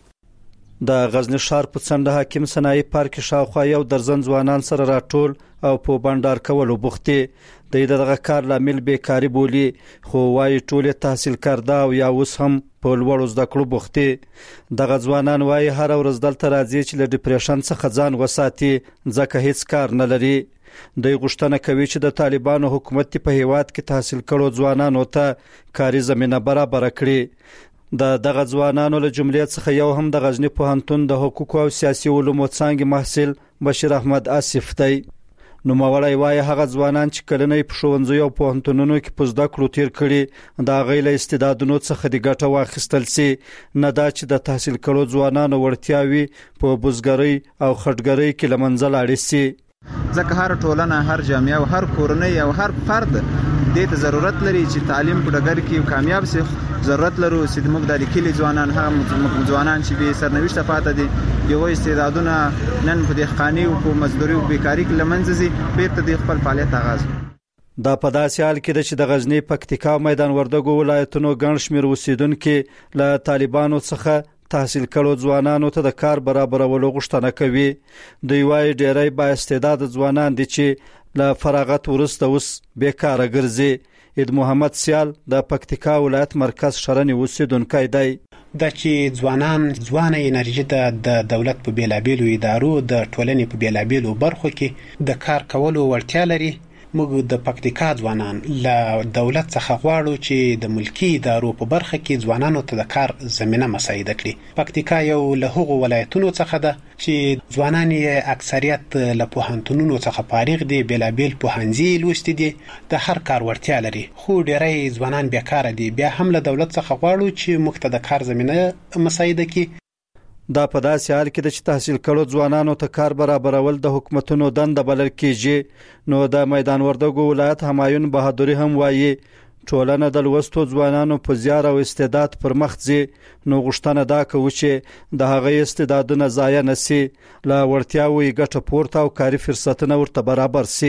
د غزنی ښار په څنډه حکیم صنایع پارک شاوخوا یو درزن ځوانان سره راټول او په بانډار کولو بوختي. د دغه کار لامل بیکاری بولی، خو وايي ټول تحصیل کرده او یا اوس هم په لوړو زده کړو بوختي. دغه ځوانان وايي هر ورځ دلته راځي چې له ډیپریشن څخه ځان وساتي، ځکه هیڅ کار نه لري. دوی غوښتنه کوي چې د طالبانو حکومت په هیواد کې تحصیل کړو ځوانانو ته کاري زمينه برابر کړي. د دغه ځوانانو له جملې څخه یو هم د غزنی پوهنتون د حقوق او سیاسي علومو څانګې محصل بشیر احمد آصف دی. نو مولای وایي هغه ځوانان چې کلنې په ښوونځي او پوهنتونونو کې په زده کړو تیر کړي د غیله استعدادونو څخه د ګټه واخیستل سي، نه دا چې د تحصیل کړو ځوانانو وړتیاوي په بزګرۍ او خټګرۍ کې لمنځه لاړې سي. ځکه هر ټولنه، هر جامعه او هر کورنۍ او هر فرد دې ته ضرورت لري چې تعلیم په ډګر کې کامیاب شي. ضرورت لرو چې موږ د لیکلي ځوانان هم ځوانان چې به سرنوشت پاتې دي یو استعدادونه نن په دهقاني او په مزدوري او بیکاری کې لمنځه ځي، بیرته د خپل فعالیت آغاز. دا په داسې حال کې چې د غزنی، پکتیکا، میدان وردګو ولایتونو ګڼ شمېر اوسیدونکو له طالبانو څخه تحصیل کړو ځوانانو ته د کار برابرولو غوښتنه کوي. دوی وايي ډېری با استعداد ځوانان دي چې له فراغت وروسته اوس بیکاره ګرځي. اید محمد سیال د پکتیکا ولایت مرکز شرنی اوسیدونکی دی. د چې ځوانان ځوانه انرژي د دولت په بیلابیلو ادارو د ټولنې په بیلابیلو برخو کې د کار کولو وړتیا لري. موږ د پکتیکا ځوانان له دولت څخه غواړو چې د ملکی ادارو په برخه کې ځوانانو ته د کار زمينه مساعده کړي. پکتیکا یو له هغو ولایتونو څخه ده چې ځوانان یې اکثریت له پوهنتونونو څخه فارغ دي، بیلابیل پوهنځي لوستي دي، د هر کار وړتیا لري، خو ډېری ځوانان بیکاره دي. بیا هم له دولت څخه غواړو چې موږ ته د کار زمينه مساعده کړي. دا په داسې حال کې چې تحصیل کړو ځوانانو ته کار برابرول د حکومتونو دنده بلل کیږي. نو د میدان وردګو ولایت همایون بهادری هم وایي ټولنه د لوستو ځوانانو په زیار او استعداد پر مخ ځي. نو غوښتنه دا کوي چې د هغه استعدادونه ضایع نشي، لا ورتیاوي ګټه پورته او کاري فرصتونه ورته برابر سي.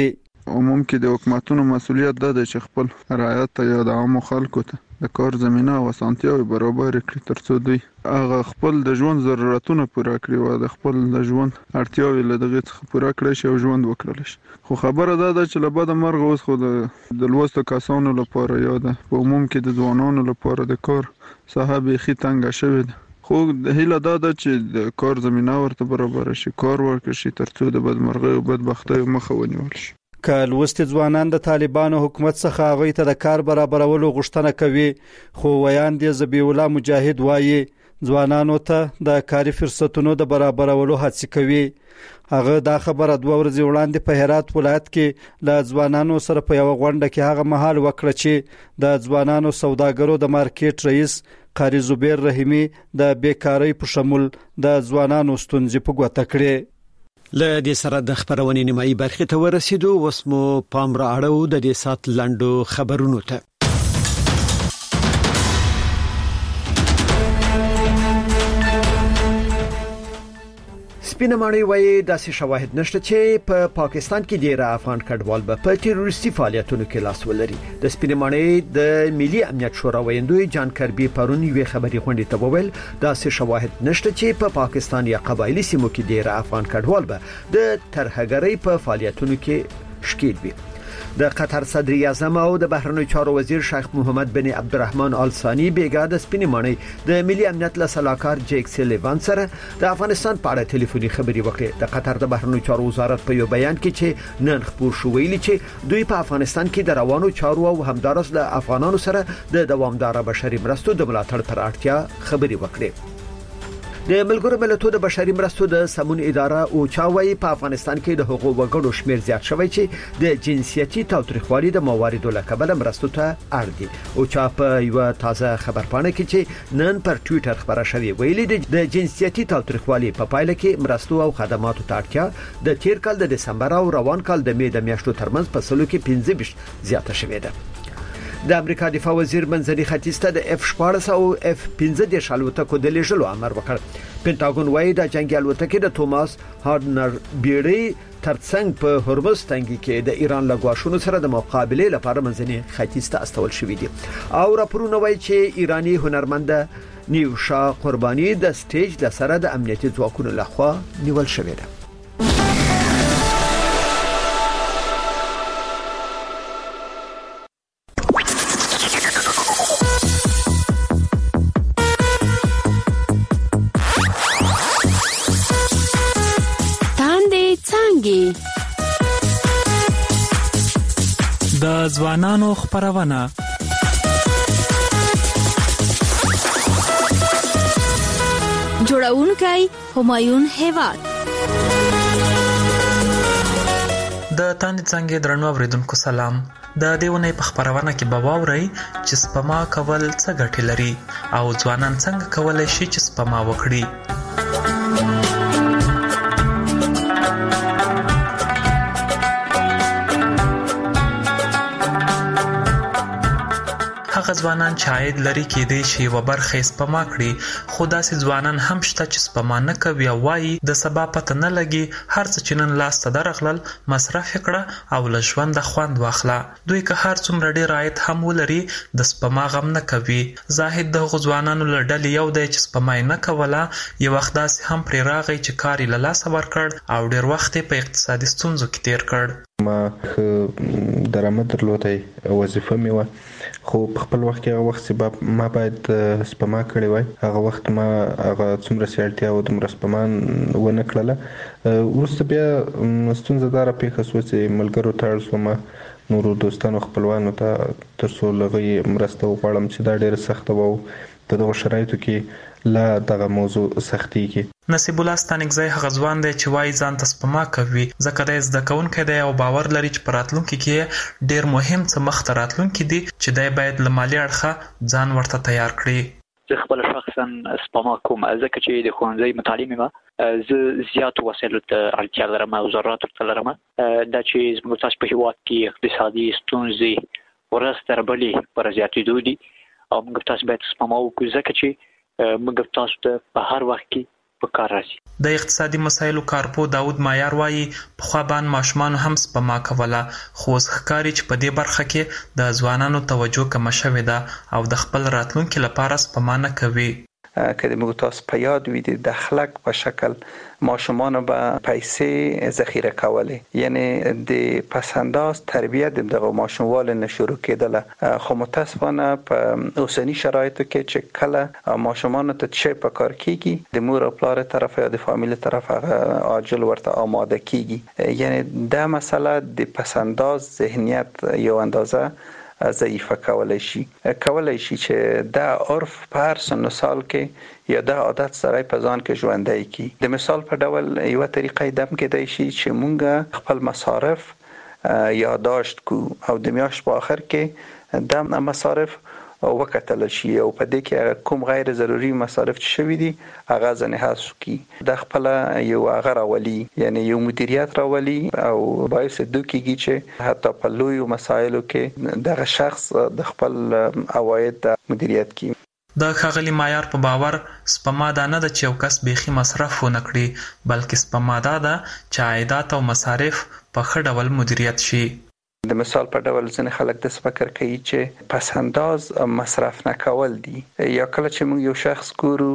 عموم کې د حکومتونو مسولیت ده چې خپل رعایت یا د عامو خلکو ته د کار زمينه او اسانتیاوي برابر کړي ترڅو دوی هغه خپل د ژوند ضرورتونه پوره کړي او د خپل د ژوند اړتیاوي له دغه څخه پوره کړي شي او ژوند وکړي شي. خو خبره ده چې له بده مرغه اوس خو د لوستو کسانو لپاره یا د عموم کې د ځوانانو لپاره د کار صاحب خې تنګ شوی ده. خو د هیله ده چې د کار زمينه ورته برابر شي، کار ورکړي شي ترڅو د بدمرغۍ او بدبختۍ مخه ونیول شي. که لوستي ځوانان د طالبانو حکومت څخه هغوی ته د کار برابرولو غوښتنه کوي، خو ویاند ذبیح الله مجاهد وایي ځوانانو ته د کاري فرصتونو د برابرولو هڅه کوي. هغه دا خبره دوه ورځې وړاندې په هرات ولایت کې له ځوانانو سره په یو غونډه کې هغه مهال وکړه چې د ځوانانو سوداګرو د مارکیټ رئیس قاری زبیر رحیمی د بیکاری په شمول د ځوانانو ستونزې په ګوته کړې. له دې سره د خبرونې نیمایي برخې ته ورسېدو. اوس مو پام را اړو د دې سات لنډو خبرونو ته. سپینه ماڼۍ وایي داسې شواهد نشته چې په پا پاکستان کې ډیره افغان کډوال به په تروریستي فعالیتونو کې لاس ولري. د سپینه ماڼۍ د ملي امنیت شورا ویندوی جان کربي پرون یوې خبري غونډې ته وویل داسې شواهد نشته چې په پا پاکستان یا قبایلی سیمو کې ډیره افغان کډوال به د ترهګرۍ په فعالیتونو کې شکیل وي. د قطر صدر اعظم او د بهرنیو چارو وزیر شیخ محمد بن عبدالرحمن آل ثانی بیګا د سپینې ماڼۍ د ملي امنیت له سلاکار جیک سلیوان سره د افغانستان په اړه ټلیفوني خبري وکړه. د قطر د بهرنیو چارو وزارت په یو بیان کې چې نن خبر شو ویلي چې دوی په افغانستان کې د روانو چارو او همدارس له افغانانو سره د دوامدار بشري مرستو د ملاتړ پر اړتیا خبري وکړه. د ملګرو ملتونو د بشري مرستو د سمون اداره او چاوي په افغانستان کې د حقوق وګړو شمیر زیات شوی چې د جنسيتي تاوتریخوالي د مواردو لکبل مرستو ته اړ دي. او چا په یو تازه خبرپاڼه کې چې نن پر ټوئیټر خبره شوی ویلي دي د جنسيتي تاوتریخوالي په پایله کې مرستو او خدماتو ته اړتیا د تیر کال د دسمبر او روان کال د می د میاشتو ترمنځ په سلو کې پنځه ویشت زیاته شوې ده. د امریکا دفاع وزیر منځني ختیځ ته د اف شپاړس او اف پنځه د الوتکو د لیږلو امر وکړ. پینټاګون وایي د جنگي الوتکې د توماس هارډنر بیړۍ ترڅنګ په هرمز تنګي کې د ایران لګواشونو سره د مقابله لپاره منځني ختیځ ته استول شوې دي. او راپورونه وایي چې ایرانی هنرمند نیوشا قربانی د سټیج د سره د امنیتي ځواکونو لخوا نیول شوې ده. د ځوانانو خبرونه جوړونکي همایون هیواد د تاند څنګه درنو اوریدونکو سلام. د دیونه په خبرونه کې به واوري چې سپما کول څه ګټه لري او ځوانان څنګه کولای شي چې سپما وکړي. هغه ځوانان چې عاید لري کېدای شي و برخه سپما کړي، خو داسې ځوانان هم شته چې سپما نه کوي او وايي د سبا پته نه لګي هر څه چې نن لاس ته درغلل مصرف کړه او له ژوند خوند واخله. دوی که هر څومره ډیر عاید هم ولري د سپما غم نه کوي. زاهد د ځوانانو له ډلې یو دی چې سپما نه کوله، یو وخت داسې هم پرې راغی چې کار یې له لاسه ورکړ او ډیر وخت په اقتصادي ستونزو کې تیر کړ. ما درآمد درلودای وظیفه مې و، خو په خپل وخت کې هغه وخت سبب ما باید سپما کړی وای. هغه وخت ما هغه څومره سیالتیا او د سپما ونه کړله. وروسته بیا ستونزه دار پیښه شو چې ملګرو تړل شوم، نورو دوستانو خپلوانو ته ترڅو لغوي مرسته وغواړم چې دا ډېر سخت وو. په دغه شرایطو کې لا دغه موضوع سختي کې نصیب الله ستانګزی هغه ځوان دی چې وایي ځان ته سپما کوي ځکه د زده کوونکی دی او باور لري چې په راتلونکي کې ډېر مهم څه مخته راتلونکي دي چې دی باید له مالي اړخه ځان ورته تیار کړي. زه خپل شخصا سپما کوم ځکه چې د ښوونځي متعلم یم، زه زیات وسایلو ته اړتیا لرم او ضرورت ورته لرم. دا چې زموږ تاسو په هیواد کې اقتصادي ستونزې ورځ تر بلې پر زیاتېدو دي او موږ تاسو باید سپما وکړو ځکه چې موږ تاسو ته په هر وخت کې په کار راځي. د اقتصادي مسایلو کارپو داود مایار وایي پخوا باندې ماشومان هم سپما کوله، خو اوس ښکاري چې په دې برخه کې د ځوانانو توجه کمه شوې ده او د خپل راتلونکي لپاره سپما نه کوي. که د موږ تاسو په یاد وي د دخلک په شکل ماشومان به پیسې ذخیره کولې، یعنی د پسنداز تربیت د دغه ماشوموال نه شروع کېدله، خو متاسفانه په اوسنی شرایطو کې چې کله ماشومان ته چې په کار کیږي د مور او پلار طرف یا د فامیل طرف هغه عاجل ورته آماده کیږي، یعنی دا مسله د پسنداز ذهنیت یو اندازه ضعیفه کولای شي کولای شي چې دا عرف په هر سن سال کې یا دا عادت سره په ځان کې ژوندۍ کی. د مثال په ډول یو طریقې دم کېدای شي چې مونږ خپل مصارف یادداشت کو او د میاشت په اخر کې د مصارف وکتل شي او په دې کې کوم غیر ضروري مصارف چې شوي دي هغه ځنه حذف کی. د خپل یو هغه راولي، یعنی یو مدیریت راولي او باعث دوکیږي چې حتی په لوی مسایلو کې دغه شخص د خپل عواید مدیریت کوي. د ښاغلي معیار په باور سپما دا نه ده چې یو کس بیخي مصرف ونه کړي، بلکې سپما دا ده چې عایدات او مصارف په ښه ډول مدیریت شي. د مثال په ډول ځینې خلک د فکر کوي چې پس انداز مصرف نه کول دي، یا کله چې موږ یو شخص ګورو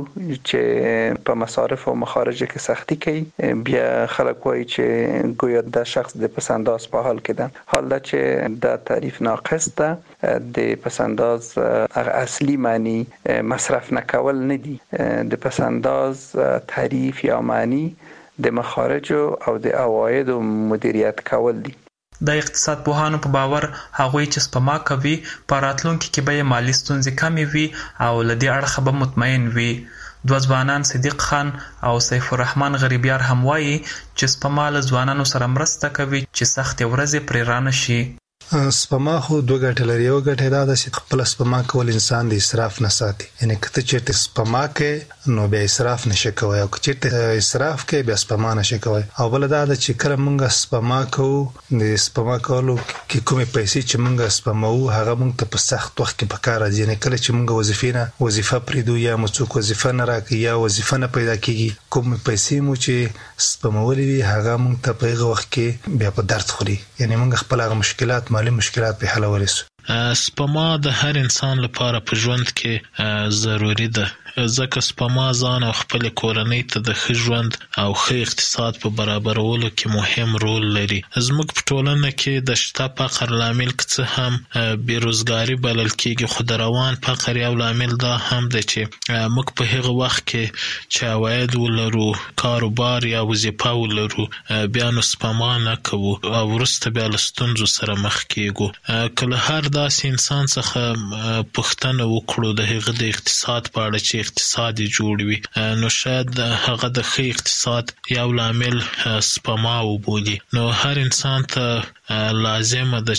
چې په مصارف او مخارج کې سختی کوي بیا خلک وایي چې گویا د شخص د پس انداز په حال کې ده، حال دا چې د تعریف ناقص ده. د پس انداز اصلي معنی مصرف نه کول نه دي، د پس انداز تعریف یا معنی د مخارج او د عواید مدیریت کول دي. د اقتصاد پوهانو په باور هغوی چې سپما کوي په راتلونکي کې به یې مالي ستونزې کمې وي او له دې اړخه به مطمئن وي. دوه ځوانان صدیق خان او سیف الرحمن غریبیار هم وایي چې سپما له ځوانانو سره مرسته کوي چې سختې ورځې پرې رانه شي. سپما خو دوه ګټې لري. یو ګټه دا ده چې خپل سپما کول انسان د اسراف نه ساتي، یعنی کته چې سپما کې نو بیا اسراف نشي کوي او چې اسراف کې بیا سپما نشي کوي. او بل دا ده چې کله موږ سپما کوو د سپما کولو کې کومې پیسې چې موږ سپمو هغه موږ ته په سخت وخت کې پکار راځي، یعنی کله چې موږ وظیفې نه وظیفه پریدو یا موږ وظیفه نه راکې یا وظیفه نه پیدا کیږي، کومې پیسې مو چې سپمولې وي هغه موږ ته په هغه وخت کې بیا په درد خوري، یعنی موږ خپل هغه مشکلات مالي مشکلات په حل ورسو. سپما د هر انسان لپاره په ژوند کې ضروری ده، ځکه سپما ځان او خپل کورنۍ ته د ښه ژوند او ښه اقتصاد په برابرولو کې مهم رول لري. زموږ په ټولنه کې د شته فقر لامل څه هم بیروزګاری بلل کېږي، خو د روان فقر یو لامل دا هم ده چې موږ په هغه وخت کې چې عواید ولرو، کاروبار یا وظیفه ولرو، بیا نو سپما نه کوو او وروسته بیا له ستونزو سره مخ کېږو. کله هر داسې انسان څخه پوښتنه وکړو د هغه د اقتصاد په اړه چې اقتصاد یې جوړ وي، نو شاید هغه د ښه اقتصاد یو لامل سپما وبولي. نو هر انسان ته لازمه ده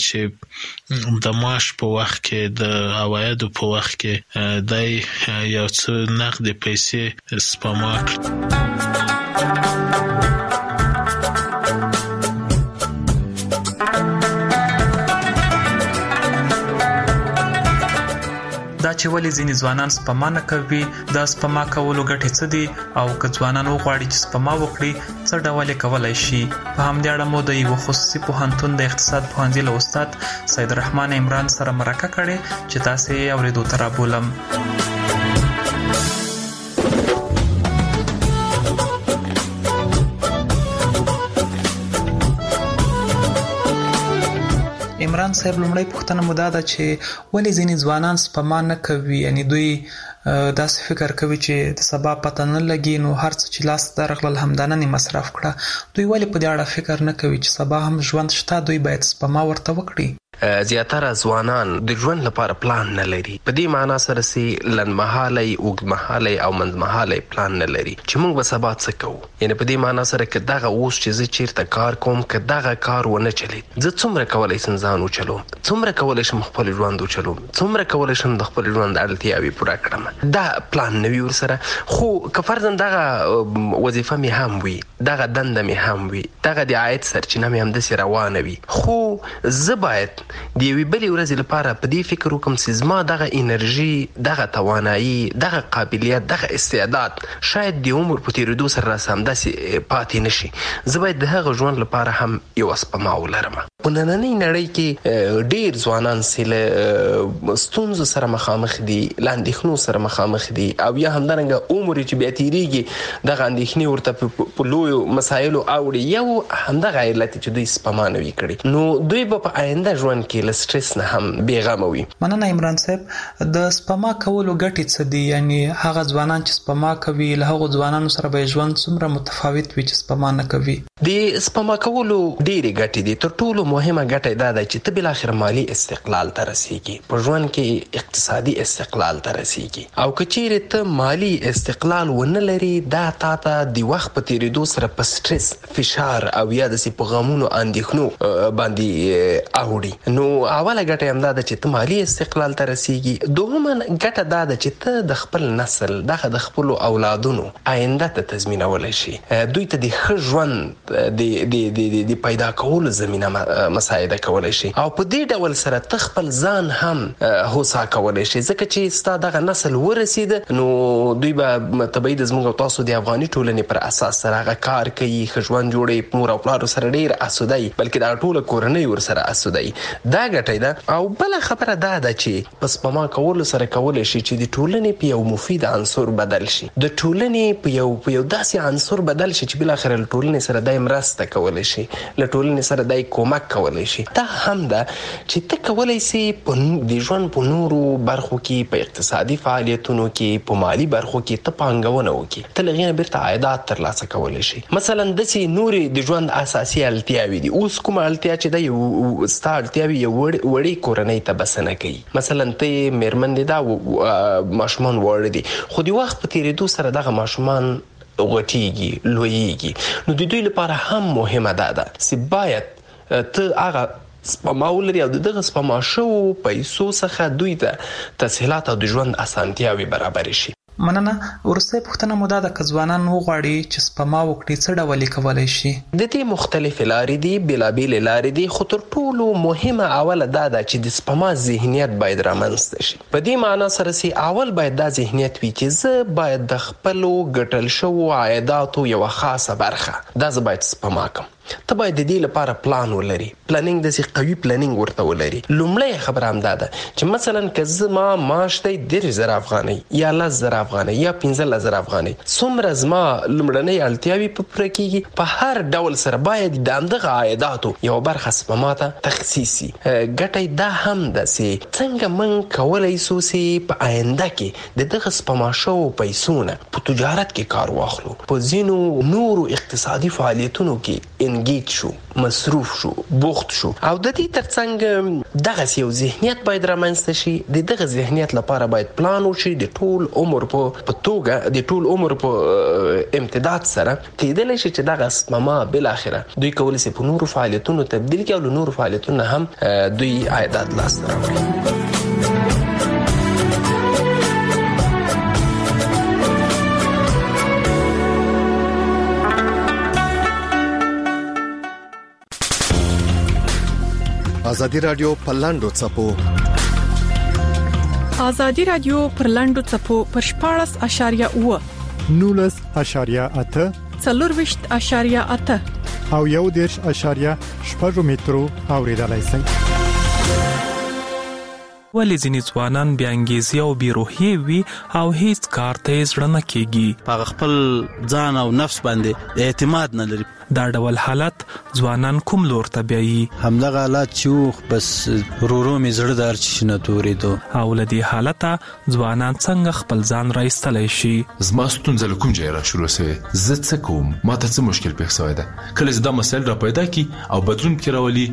چې د معاش په وخت کې د عوایدو په وخت کې دی یو څه نقدې پیسې سپما کړي. دا چې ولې ځینې ځوانان سپما نه کوي، دا سپما کولو ګټې څه دي او که ځوانان وغواړي چې سپما وکړي څه ډول یې کولی شي. په همدې اړه مو د یوه خصوصي پوهنتون د اقتصاد پوهنځي له استاد سید الرحمن عمران سره مرکه کړې چې تاسې یې اورېدو ته رابولم. عمران صاحب لومړی پوښتنه مو دا ده چې ولې ځینې ځوانان سپما نه کوي، یعنی دوی داسې فکر کوي چې د سبا پته نه لګي نو هر څه چې لاس ته درغلل همدا نن یې مصرف کړه. دوی ولې په دې اړه فکر نه کوي چې سبا هم ژوند شته، دوی باید سپما ورته وکړي. زیاتره ځوانان د ژوند لپاره پلان نه لري، په دې معنا سره چې لنډمهالی، اوږدمهالی او منځمهالی پلان نه لري چې موږ به سبا څه کوو. یعنی په دې معنا سره که دغه اوس چې زه چیرته کار کوم که دغه کار ونه چلید، زه څومره کولی شم ځان وچلوم، څومره کولی شم خپل ژوند وچلوم، څومره کولی شم د خپل ژوند اړتیاوې پوره کړم. دا پلان نه وي ورسره. خو که فرضاً دغه وظیفه مې هم وي، دغه دنده مې هم وي، دغه د عاید سرچینه مې همداسې روانه وي، خو زه باید د یوې بلې ورځې لپاره په دې فکر وکړم چې زما دغه انرژي، دغه توانایي، دغه قابلیت، دغه استعداد شاید د عمر په تېرېدو سره راسه همداسې پاتې نه شي. زه باید د هغه ژوند لپاره هم یوه سپما ولرم. په نننۍ نړۍ کې ډېر ځوانان چې له ستونزو سره مخامخ دي، له اندېښنو سره مخامخ دي، او یا همدارنګه عمر چې بیا تېرېږي دغه اندېښنې ورته په لویو مسایلو اوړي. یو همدغه علت چې دوی سپما نه وي کړې، نو دوی به په آینده ژوند کې له سټرس نه هم بېغمه وي. مننه عمران صاحب. د سپما کولو ګټې څه دي؟ یعنی هغه ځوانان چې سپما کوي له هغو ځوانانو سره به ژوند څومره متفاوت وي چې سپما نه کوي؟ د سپما کولو ډېرې ګټې دي. تر ټولو مهمه ګټه دا ده چې ته بالاخره مالي استقلال ته رسېږي، په ژوند کې اقتصادي استقلال ته رسېږي. او که چیرې ته مالي استقلال ونه لري، دا تا ته د وخت په تېرېدو سره په سټرس، فشار او یا داسې په غمونو اندېښنو باندې اوړي. نو اوله ګټه همدا ده چې ته مالي استقلال ته رسېږي. دوهمه ګټه دا ده چې ته د خپل نسل، دغه د خپلو اولادونو آینده ته تضمینولی شي، دوی ته د ښه ژوند د پیدا کولو زمینه مساعده کولی شي. او په دې ډول سره ته خپل ځان هم هوسا کولی شي، ځکه چې ستا دغه نسل ورسېده نو دوی به طبیعي د زموږ او تاسو د افغاني ټولنې پر اساس سره هغه کار کوي، ښه ژوند جوړوي، مور او پلارو سره ډېر اسوده وي، بلکې دغه ټوله کورنۍ ورسره اسوده وي. دا ګټه ده. او بله خبره دا ده چې په سپما کولو سره کولی شي چې د ټولنې په یو مفید عنصر بدل شي، د ټولنې په یو په یو داسې عنصر بدل شي چې بالاخره له ټولنې سره دای مرسته کولی شي، له ټولنې سره دای کومک کولی شي. دا هم ده چې ته کولی سي د ژوند په نورو برخو کې، په اقتصادي فعالیتونو کې، په مالي برخو کې ته پانګونه وکړي، ته له هغې نه بیرته عایدات ترلاسه کولی شي. مثلا داسې نورې د ژوند اساسي اړتیاوې دي. اوس کومه اړتیا چې ده یو ستا اړتیاوې یو وړې کورنۍ ته بسنه کوي. مثلا ته یې مېرمن دې دا ماشومان واړه دي، خو د وخت په تېرېدو سره دغه ماشومان غټېږي، لویېږي. نو د دوی لپاره هم مهمه دا ده چې باید ته هغه سپما ولري او د دغه سپما شوو پیسو څخه دوی ته تسهیلات او د ژوند اسانتیاوې برابرې شي. مننه. وروستۍ پوښتنه مو دا ده که ځوانان وغواړي چې سپما وکړي څه ډول یې کولی شي؟ د دې مختلفې لارې دي، بېلابېلې لارې دي، خو تر ټولو مهمه اوله دا ده چې د سپما ذهنیت باید رامنځته شي. په دې معنا سره چې اول باید دا ذهنیت وي چې زه باید د خپلو ګټل شوو عایداتو یوه خاصه برخه دا زه باید سپما کړم. ته باید د دې لپاره پلان ولري، پلانینګ داسې قوي پلانینګ ورته ولري. لومړی خبره همدا ده چې مثلا که زما معاش دی دېرش زره افغانۍ یا لس زره افغانۍ یا پنځلس زره افغانۍ، څومره زما لومړنۍ اړتیاوې په پوره کېږي، په هر ډول سره باید د همدغه عایداتو یوه برخه سپما ته تخصیص شي. ګټه دا هم ده چې څنګه موږ کولی سو چې په آینده کې د دغه سپما شوو پیسو نه په تجارت کې کار واخلو، په ځینو نورو اقتصادي فعالیتونو کې انګیج شو، مصروف شو، بوخت شو. او د دې ترڅنګ دغه یو ذهنیت باید رامنځته شي. د دغه ذهنیت لپاره باید پلان وشي د ټول عمر په توګه، د ټول عمر په امتداد سره کېدلی شي چې دغه سپما بالاخره دوی کولی شي په نورو فعالیتونو تبدیل کړي او له نورو فعالیتونو هم دوی عایدات لاسته راوړي. ازادي رادیو په لاندو چپو ازادي رادیو پر لاندو چپو پر شپاړس اشاریه اوه نولس اشاریه اته څلورويشت اشاریه اته او یو دیرش اشاریه شپږ مترو اوریدلای شئ. ولی ځینې ځوانان بې انګیزې او بې روحیې وي او هیڅ کار ته یې زړه نه کېږي، په خپل ځان او نفس باندې اعتماد نه لري. دا ډول حالت ځوانان کوم لور ته بیایي؟ همدغه حالت چې بس رورو مې زړه دار چې نه تورېدو. او له دې حالته ځوانان څنګه خپل ځان را ایستلی شي؟ زما ستونزه له کوم ځایه را شروع سوې، زه څه کوم، ما ته څه مشکل پېښ سوی ده. کله چې دا مسایل را پیدا کړي او بدلون پکې راولي،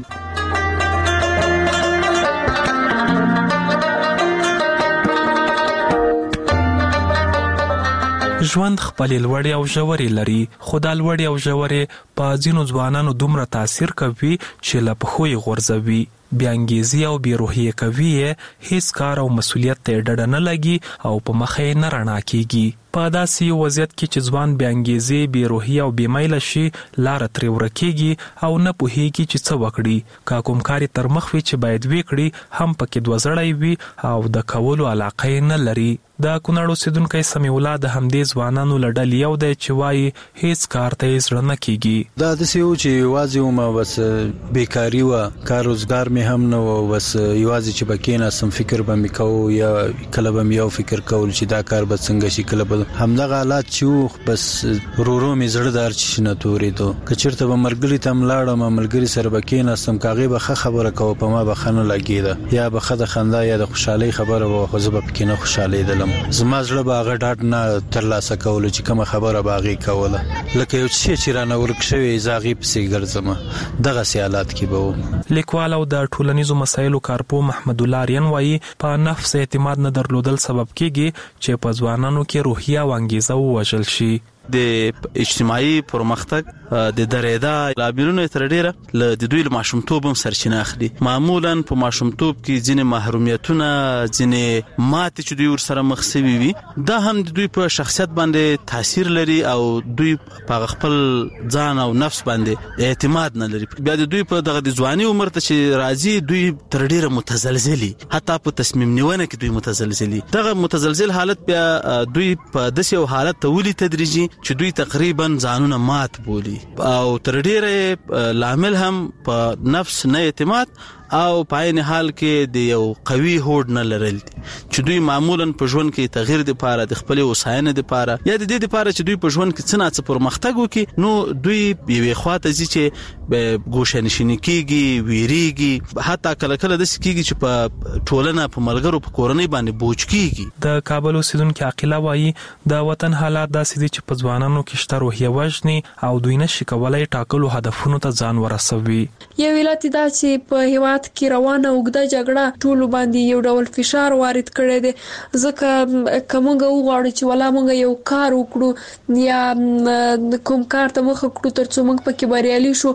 ژوند خپل لوړې او ژورې لري، خو دا لوړې او ژورې په ځینو ځوانانو دومره تاثیر کوي چې له پښو یې غورځوي. بیانګیزي او بیروحیه کوي هیڅ کار او مسولیت ته ډډه نه لګي او په مخې نه رڼا کیږي. په داسې وضعیت کې چې ځوان بیانګیزي بیروحیه او بیمیله شي لار ترې ورکیږي او نه پوهیږي چې څه وکړي. که کوم کار تر مخ وي چې باید وکړي هم پکې دوزړی وي او د کولو علاقه نه لري. د کونړ اوسیدونکی سمیع الله د همدې ځوانانو له ډلې یو دی چې وایي هیڅ کار ته یې زړه نه کیږي. دا داسې و چې یوازې وم بس بیکاري وه، کار روزګار مې هم نه و، بس یوازې چې به کېناستم فکر به مې کوو یا کله به مې یو فکر کول چې دا کار به څنګه شي، کله به همدغه حالات چې و بس ورو ورو مې زړه د هر څه شي نه تورېدو. که چېرته به ملګري ته هم لاړم ملګري سره به کېناستم که هغې به ښه خبره کوه په ما به ښه نه لګېده، یا به ښه د خندا یا د خوشحالۍ خبره به خو زه به پکې نه خوشحالېدلم. زما زړه به هغه ډاډ نه ترلاسه کولو چې کومه خبره به هغې کوله، لکه یو شی چې رانه ورک شوی زه هغې پسې ګرځم. دغسې حالات کې به و. لیکوال او د ټولنیزو مسایلو کارپوه محمد الله آریان وایي په نفس اعتماد نه درلودل سبب کیږي چې په ځوانانو کې روحیه او انګیزه ووژل شي. د اجتماعي پرمختګ د درېدا لاملونو تر ډیره له د دوی ماشومتوب هم سرچینه اخلي. معمولا په ماشومتوب کې ځینې محرومیتونه، ځینې ماتې چې دوی ورسره مخ شوي وي، دا هم د دوی په شخصیت باندې تاثیر لري او دوی په خپل ځان او نفس باندې اعتماد نه لري. بیا د دوی په دغه د ځواني عمر ته چې راځي دوی تر ډیره متزلزلي، حتی په تصمیم نیونه کې دوی متزلزلي. دغه متزلزل حالت بیا دوی په داسې یو حالت ته ولي تدریجي چې دوی تقریبا ځانونه مات بولي او تر ډیره لامل هم په نفس نه اعتماد او په عین حال کې د یو قوي هوډ نه لرل چې دوی معمولا په ژوند کې تغییر د پاره د خپل وساینه د پاره یا د دې د پاره چې دوی په ژوند کې څه نه څه پرمختګ وکړي، نو دوی یوې خواته ځي چې ګوښه‌نشیني کیږي، ویریږي، حتی کله کله داسې کیږي چې په ټولنه په ملګرو په کورنۍ باندې بوج کیږي. د کابل اوسیدونکو عقیله وایي د وطن حالات داسې دي چې په ځوانانو کې شته روحیه وژني او دوی نشي کولای ټاکلو هدفونو ته ځان ورسوي. یو علت دا چې په هیواد کې روانه اوږده جګړه ټول باندې یو ډول فشار وارد کړی دی، ځکه کومګه وغواړو چې ولا مونږ یو کار وکړو یا کوم کار ته مخ کړو ترڅو موږ پکې بریالي شو،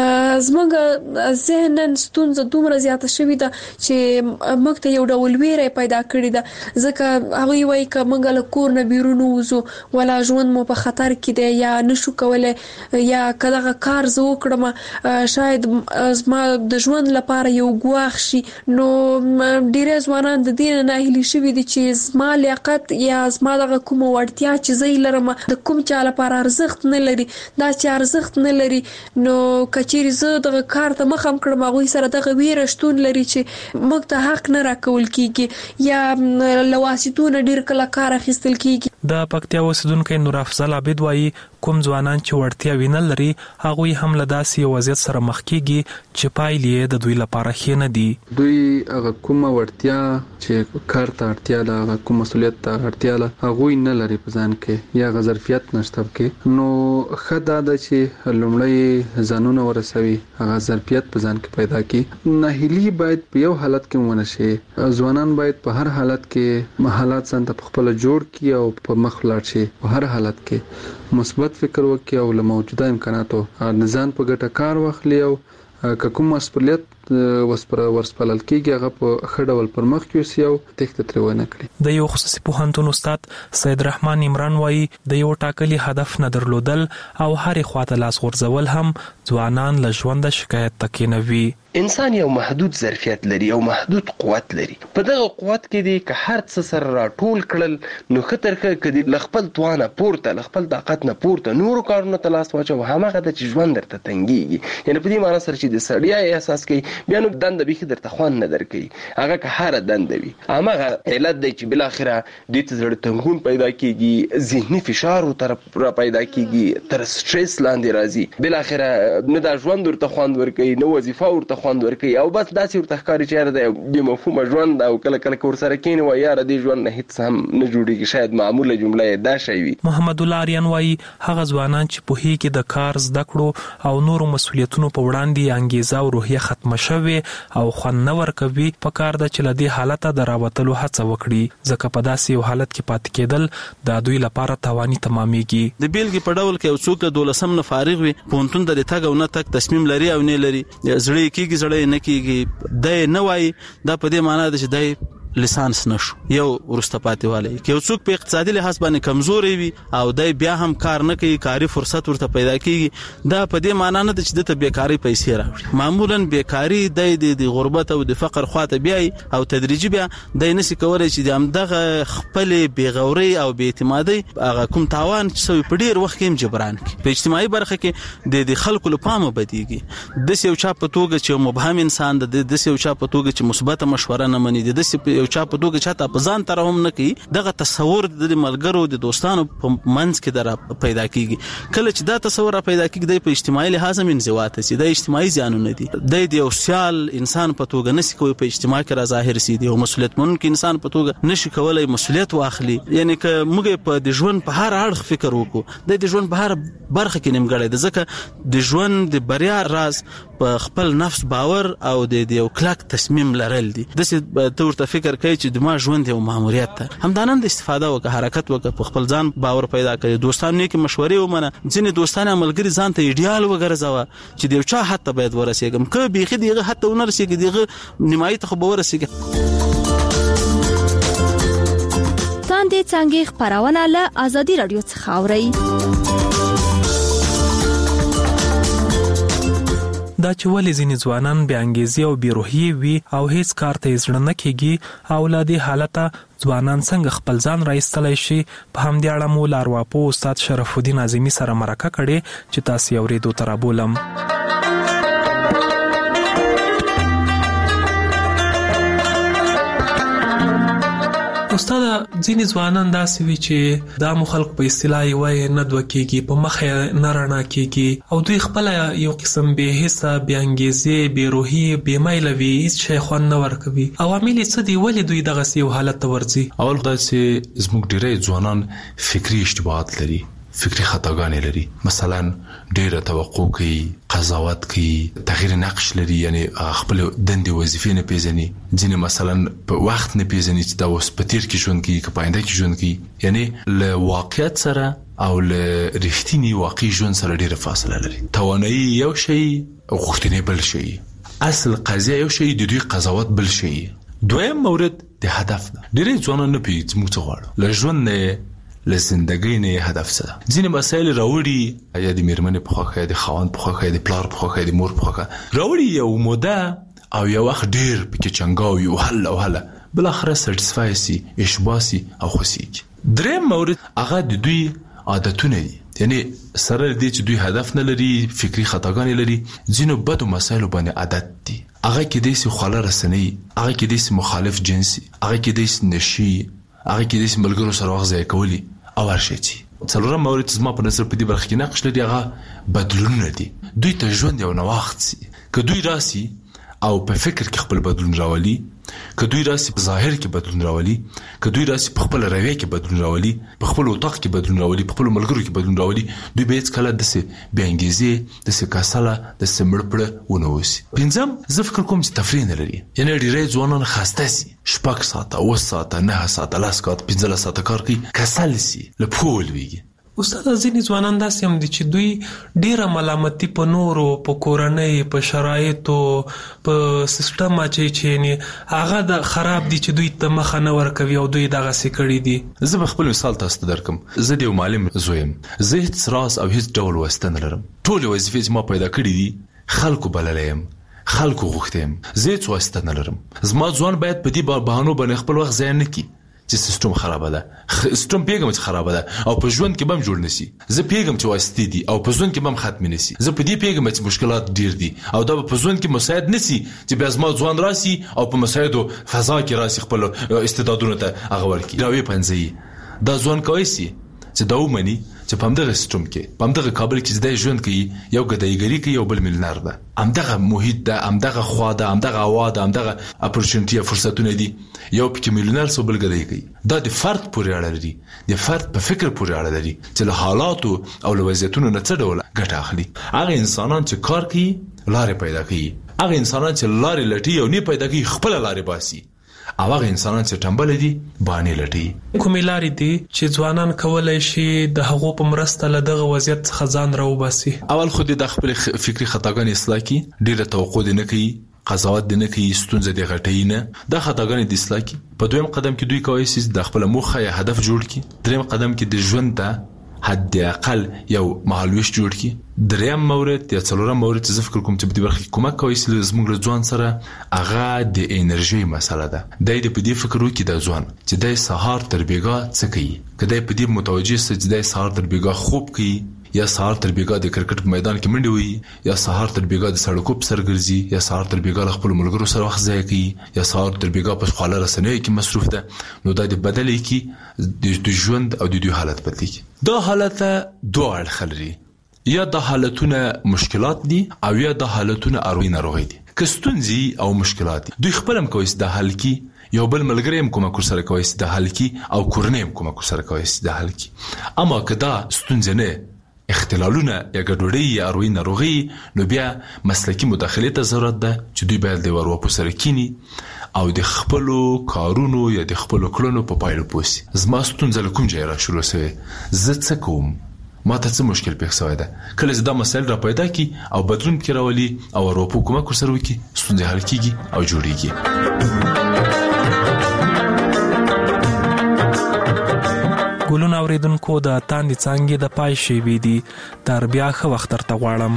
زموږ ذهنن ستونزه دومره زیاته شوې ده چې موږ ته یو ډول ویره پیدا کړې ده، ځکه هغه وایي که موږ له کور نه بیرون وځو ولا ژوند مو په خطر کې دی یا نشو کولای، یا که دغه کار زه وکړم شاید زما د ژوند لپاره یو ګواښ شي. نو ډېر ځوانان د دې نه ناهیلي شوي دي چې زما لیاقت یا زما دغه کومه وړتیا چې زه یې لرم د کوم چا لپاره ارزښت نه لري، دا چې ارزښت نه لري نو که چیرې زه دغه کار ته مخ هم کړم هغوی سره دغه ویره شتون لري چې موږ ته حق نه راکول کیږي یا له واسطو نه ډېر کله کار اخیستل کیږي. د پکتیا اوسیدونکی نور افضل عابد وایي کوم ځوانان چې وړتیا وینه لري هغوی هم له داسې یو وضعیت سره مخ کیږي چې پایلې د دوی لپاره ښې نه دي. دوی هغه کومه وړتیا چې کار ته اړتیا ده، هغه کوم مسولیت ته اړتیا ده هغوی نه لري په ځان کې یا هغه ظرفیت نشته پکې، نو ښه دا ده چې لومړی ځانونه ورسوي، هغه ظرفیت په ځان کې پیدا کړي. ناهیلي باید په یو حالت کې ونه شي، ځوانان باید په هر حالت کې حالات ځان ته خپل جوړ کړي او په مخ لاړ شي، په هر حالت کې مثبت فکر وکړي او له موجوده امکاناتو ځان په ګټه کار واخلي او که کوم مسؤلیت ورسپارل کېږي هغه په ښه ډول پر مخ یوسي او تېښته ترې ونه کړي. د یو خصوصي پوهنتون استاد سید رحمان عمران وایي د یو ټاکلي هدف نه درلودل او هرې خواته لاس غورځول هم ځوانان له ژونده شکایت ته کېنوي. انسان یو محدود ظرفیت لري او محدود قوت لري. په دغه قوت کې دی که هر څه سره راټول کړل نو ښه تر ښه که د له خپل توانه پورته له خپل طاقت نه پورته نورو کارونو ته لاس واچو، هماغه ده چې ژوند درته تنګېږي. یعنې په دې معنی سره چې د ستړیا احساس کوي بیا نو دنده بیخي درته خوند نه درکوي، هغه که هره دنده وي. هماغه علت دی چې بالاخره دوی ته زړه تنګون پیدا کېږي، ذهني فشار ورته را پیدا کېږي، تر سټرس لاندې راځي، بالاخره نه دا ژوند ورته خوند ورکوي نه وظیفه ورته خوند ورکوي او بس داسې ورته ښکاري چې یاره د بې مفهومه ژوند او کله کله که ورسره کښېني وایي یاره دې ژوند نه هېڅ هم نه جوړېږي، شاید معموله جمله یې دا شی وي. محمد الله آریان وایي هغه ځوانان چې پوهېږي د کار زده کړو او نورو مسؤلیتونو په وړاندې انګیزه او روحیه ختمه شوی او خوند نه ورکوي پکار ده چې لدی حالت د راوتلو هڅه وکړي ځکه په داسې یو حالت کې پاتې کېدل د دوی لپاره تاواني تمامېږي. د بیلګې په ډول کې یو څوک د دولسم نه فارغ وي پونتون د تګ او نه تګ تصمیم لري او نه لري زړه کېږي زړه نه کېږي د نه وای دا په دې معنی ده چې د لیسانس نشو یو ورسته پاتې والی کې یو څوک په اقتصادي لحاظ باندې کمزوري وي او دای بیا هم کار نه کوي کاری فرصت ورته پیدا کیږي دا په دې معنی نه ده چې د بیکاری پیسې راوړي معمولا بیکاری د غربت او د فقر خواته بیاي او تدریجي بیا د نسی کولای چې د همدغه خپل بیغوري او بې اعتمادي هغه کوم تاوان چې په ډیر وخت کې جبران کوي په اجتماعي برخه کې د خلکو لپاره بدیږي د یو چا په توګه چې مبهم انسان د د یو چا په توګه چې مثبت مشوره نه مني د یو چا په توګه چاته په ځان تر هم نه کوي دغه تصور د ملګرو د دوستانو په منځ کې در پیدا کیږي کله چې دا تصور پیدا کیږي په اجتماعي لحاظ هم انزواته سي د اجتماعي زیانونه دي د یو سیال انسان په توګه نشي کوي په اجتماع کې را ظاهر سي دی او مسؤلیت منونکي انسان په توګه نشي کولای مسؤلیت واخلي یعنی که موږ په د ژوند په هر اړخ فکر وکړو د ژوند په هر برخه کې نیمګړی د ځکه د ژوند د بریا راز په خپل نفس باور او د یو کلک تصمیم لرل دي د څه تور ته فکر کوي چې د ما ژوند یو ماموریت ته همدانند استفاده وکړه حرکت وکړه په خپل ځان باور پیدا کړي دوستانو کې مشورې ومنه ځینې دوستانه عملګری ځان ته ایډیال وګرځاوه چې د یو چا حتی باید ورسېږم که بیخي دیغه حتی ونرسېږي دیغه نیمایي ته خو به ورسېږي. تاندې څنګه خبرونه له آزادي رادیو څخه اورئ. دا چې ولې ځینې ځوانان بې انګیزې او بې روحیې وي او هیڅ کار ته یې زړه نه کېږي او له دې حالته ځوانان څنګه خپل ځان راایستلی شي په همدې اړه مو له ارواپوه استاد شرف الدین اعظمي سره مرکه کړې چې تاسو یې اورېدو ته رابولم. استاد ځینې ځوانان داسې وي چې دا مو خلک په اصطلاح یې نه دوه کېږي په مخ یې نه رڼا کېږي او دوی خپله یو قسم بې حسه بې انګیزې بې روحي بې میله وي هېڅ شی خوند نه ورکوي. عوامل یې څه دي ولې دوی دغسې یو حالت ته ورځي؟ اول دا چې زموږ ډېری ځوانان فکري اشتباهات لري فکری خطاګانې لري مثلا ډېره توقع کوي قضاوت کوي تغییر نقش لري یعنی خپل دندې وظیفې نه پیژني ځینې مثلا په وخت نه پیژني چې دا اوس په تیر کې ژوند کوي که په آینده کې ژوند کوي یعنی له واقعیت سره او له رښتیني واقعي ژوند سره ډېره فاصله لري. توانایي یو شی او غوښتنې بل شی اصل قضیه یو شی د دوی قضاوت بل شی. دویم مورد د هدف ده ډېری ځوانان نه پیژني موږ څه غواړو له ژوند نه له زندګۍ نه هدف څه ده ځینې مسایل راوړي یا د میرمنې په خوښه یا د خاوند په خوښه یا د پلار په خوښه یا د مور په خوښه راوړي یو موده او یو وخت ډېر پکې چنګاوي او هله او هله بالاخره سټسفای سي اشباه سي او خوښیږي. دریم مورد هغه د دوی عادتونه دي یعنی سره دې چې دوی هدف نه لري فکری خطاګانې لري ځینو بدو مسایلو باندې عادت دي هغه کې دې سي خاله رسنۍ هغه کې دې سي مخالف جنسي هغه کې دې سي نشي هغه کې دې سي ملګرو سره وخت ضایع کولی او ورشي. څلورم مورد زما په نظر په دې برخه کې نقش لري هغه بدلونونه دي دوی ته ژوند یو نوښت سي که دوی راسي او په فکر کې خپل بدلون راولي که دوی راسي په ظاهر کې بدلون راولي که دوی راسي په خپل رویه کې بدلون راولي په خپل اتاق کې بدلون راولي په خپل ملګرو کې بدلون راولي دوی به هیڅ کله داسې بې انګیزې داسې کسله داسې مړ پړه ونه اوسي. پنځم زه فکر کوم چې تفریح نه لري یعنې ډېری ځوانان خسته سي شپږ ساعته اووه ساعته نهه ساعته لس ساعته پنځلس ساعته کار کوي کسل سي له پښو ولوېږي. استاد ځینې ځوانان داسې هم دي چې دوی ډېره ملامتي په نورو په کورنۍ په شرایطو په سیستم اچوي چې هغه د خراب دي چې دوی ته مخه نه ورکوي او دوی دغسې کړي دي. زه به خپل مثال تاسو ته درکم زه د یو معلم زوی یم زه هېڅ راز او هېڅ ډول واسطه نه لرم ټولې وظیفې چې ما پیدا کړي دي خلکو بللی یم خلکو غوښتی یم زه هېڅ واسطه نه لرم. زما ځوان باید په دې بهانو باندې خپل وخت ضایع نه کړي چې سیستم خرابه ده سیستم پیغام چې خرابه ده او په ژوند کې به هم جوړ نشي زه پیغام چې واسطې دي او په ژوند کې به هم ختم نشي زه په دې پیغام چې مشکلات ډیر دي او دا په ژوند کې مساعد نشي چې بیا زما ځوان راسي او په مساعدو فضا کې راسي خپل استعدادونه ته هغه ورکړي راوي پنځي دا ځوان کوي سي چې دا ومني چې په همدغه سیستم کې په همدغه کابل کې چې دی ژوند کوي یو ګدایګري کوي یو بل میلیونر ده همدغه محیط ده همدغه خوا ده همدغه هوا ده همدغه اپورچونټي فرصتونه دي یو پکې میلیونر سو بل ګدای کوي دا د فرد پورې اړه لري د فرد په فکر پورې اړه لري چې له حالاتو او له وضعیتونو نه څه ډول ګټه اخلي. هغه انسانان چې کار کوي لارې پیدا کوي هغه انسانان چې لارې لټي او نه پیدا کوي خپل لارې باسي، او هغه انسانان چې ټمبل دي باندې لټي. کومې لارې دي چې ځوانان کولای شي د هغو په مرسته له دغه وضعیت څخه ځان راوباسي؟ اول خو د خپل فکری خطاګانې اصلاح کی، ډیره توقع دي نه کوي، قضاوت دي نه کوي، ستونزې دي غټي نه، د خطاګانې د اصلاح کی. په دویم قدم کې دوی کوي چې د خپل موخه یا هدف جوړ کړي. دریم قدم کې د ژوند ته حد اقل یو مهالويش جوړ کړي. دریم مورد یا څلورم مورد چې فکر کوم چې په دې برخه کې کومک کوي چې زموږ له ځوان سره هغه د انرژي مسله ده. د دې په دې فکر وکړي د ځوان چې د سهار تر بیګا څه کوي، کله په دې متوجه سي چې د سهار تر بیګا خوب کوي، یا سهار تر بیګا د کرکټ په میدان کې منډه وي، یا سهار تر بیګا د سړکو په سر ګرځي، یا سهار تر بیګا خپل ملګرو سره وخت ضایع کوي، یا سهار تر بیګا په خواله رسنیو کې مصروف ده، نو دا د بدلې کې د ژوند او د دوی حالت بدلی کی. دا حالت دوه اړخ لري، یا د حالتونه مشکلات دي او یا د حالتونه اروي ناروغي دي. کستونزي او مشکلات دي دوی خپل هم کوي د حل کی، یو بل ملګری هم کومه کور سره کوي د حل کی، او کورنۍ هم کومه کور سره کوي د حل کی. اما کدا ستونزه نه اختلالونه یا ګډوډي یا اروي ناروغي، نو بیا مسلکی مداخله ته ضرورت ده چې دوی باید د ورو په سره کینی او د خپل کارونو یا د خپل کړنو په پایله پوسی. زما ستونزه کوم ځای را شروع شوه، زه څه کوم، ما ته څه مشکل پیښ شوی ده. کله چې دا مسایل را پیدا کی او بدلون کې راولي او ورو په کومه کور سره وکي، ستونزه حل کیږي او جوړیږي. ګلونه اوریدونکو د تاندې څانګې د پای شیبې دي، تر بیا ښه وخت درته غواړم.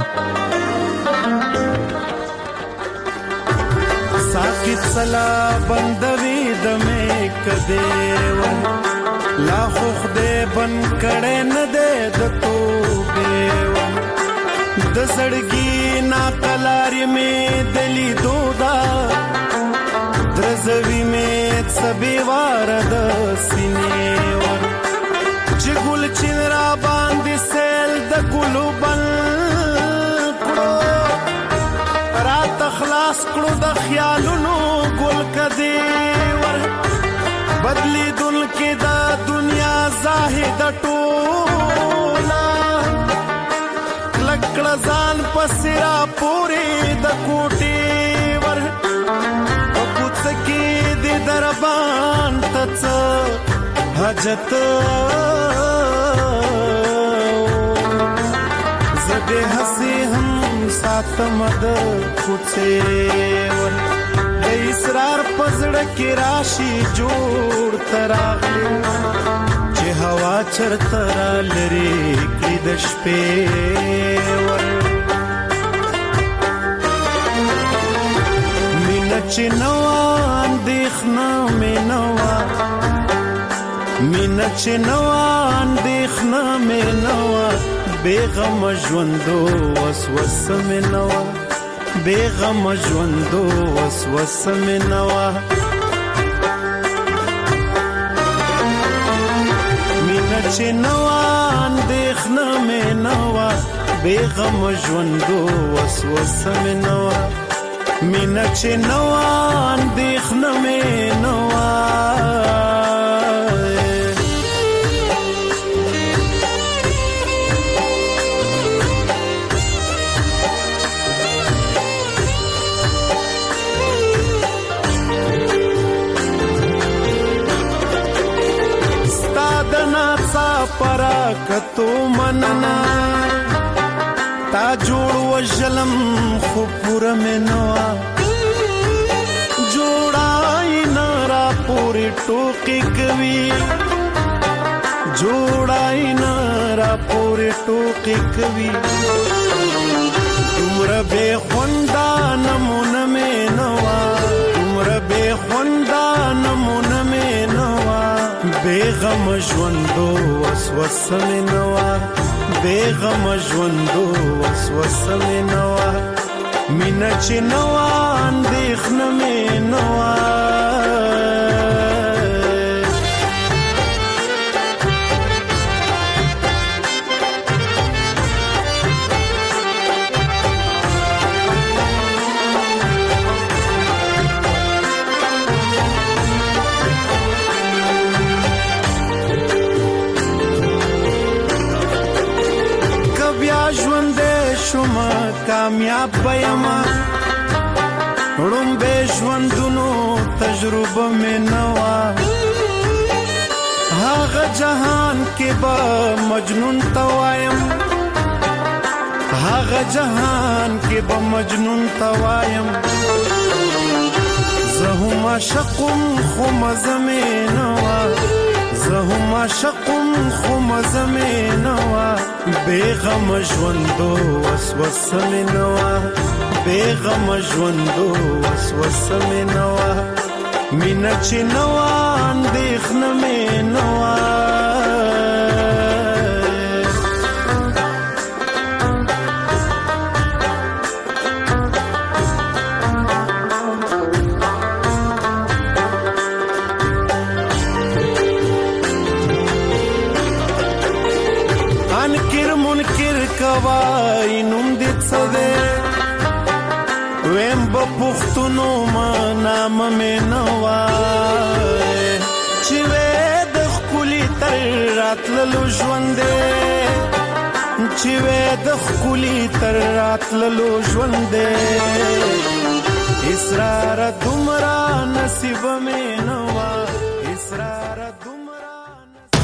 ساکت سلا بندوي د مې کده و لا خو خدای بن کړه نه ده د توبه و د زړګي نا قلاري مې دلی دودا درزوي مې سبي وار د سینې و چې ګل چې را باندې سیل د ګلو بل کړو رات خلاص کړو د خیالونو ګل کدی ور بدلی دل کې دا دنیا زاهد ټولا لکړه ځان پسرا پورې د کوټي ور او پوڅ کې د دربان تڅ حاجت زده حسی هم ساتم د کوڅه ور د اسرار پزړه کې راشي جوړ تراغلی چې هوا چرته را لري کړي د شپې ور مینه چې نو اندېښنه مې نو مینه چې نو اندېښنه مې نو بیغم ژوندو وسوسه مې نو بیغم ژوندو وسوسه مې نو مینه چې نو اندېښنه مې نو بیغم ژوندو وسوسه مې نو مینه چې نو اندېښنه مې نو پرا کتو مننا تا جوړ وجلم خو پور منوا جوړای نارا پوری ټوکی کوي جوړای نارا پوری ټوکی کوي تمره به خوندا نمونه منوا تمره به خوندا نمونه منوا بیغم ژوندو وسوسه مې نو بیغم ژوندو وسوسه مې نو مینه چې نو اندېښنه مې نو کامیاب بیم ړوم به ژوندونو تجربه مې نوا هغه جهان کې به مجنون توایم هغه جهان کې به مجنون توایم زه هم عاشقم خو مزه مې نوا زه هم عاشقم خو مزه مې نوا بېغم ژوندو وسوسه مې نوا بېغم ژوندو وسوسه مې نوا مینه چې نوا اندېښنه مې نوا انکر منکر کوای نوم دې څه دی ویم با پختونو ما نام میں نوای چوے دخ کلی تر رات للو ژوندے چوے دخ کلی تر رات للو ژوندے اسرار دمرا نصیب میں نوا اسرار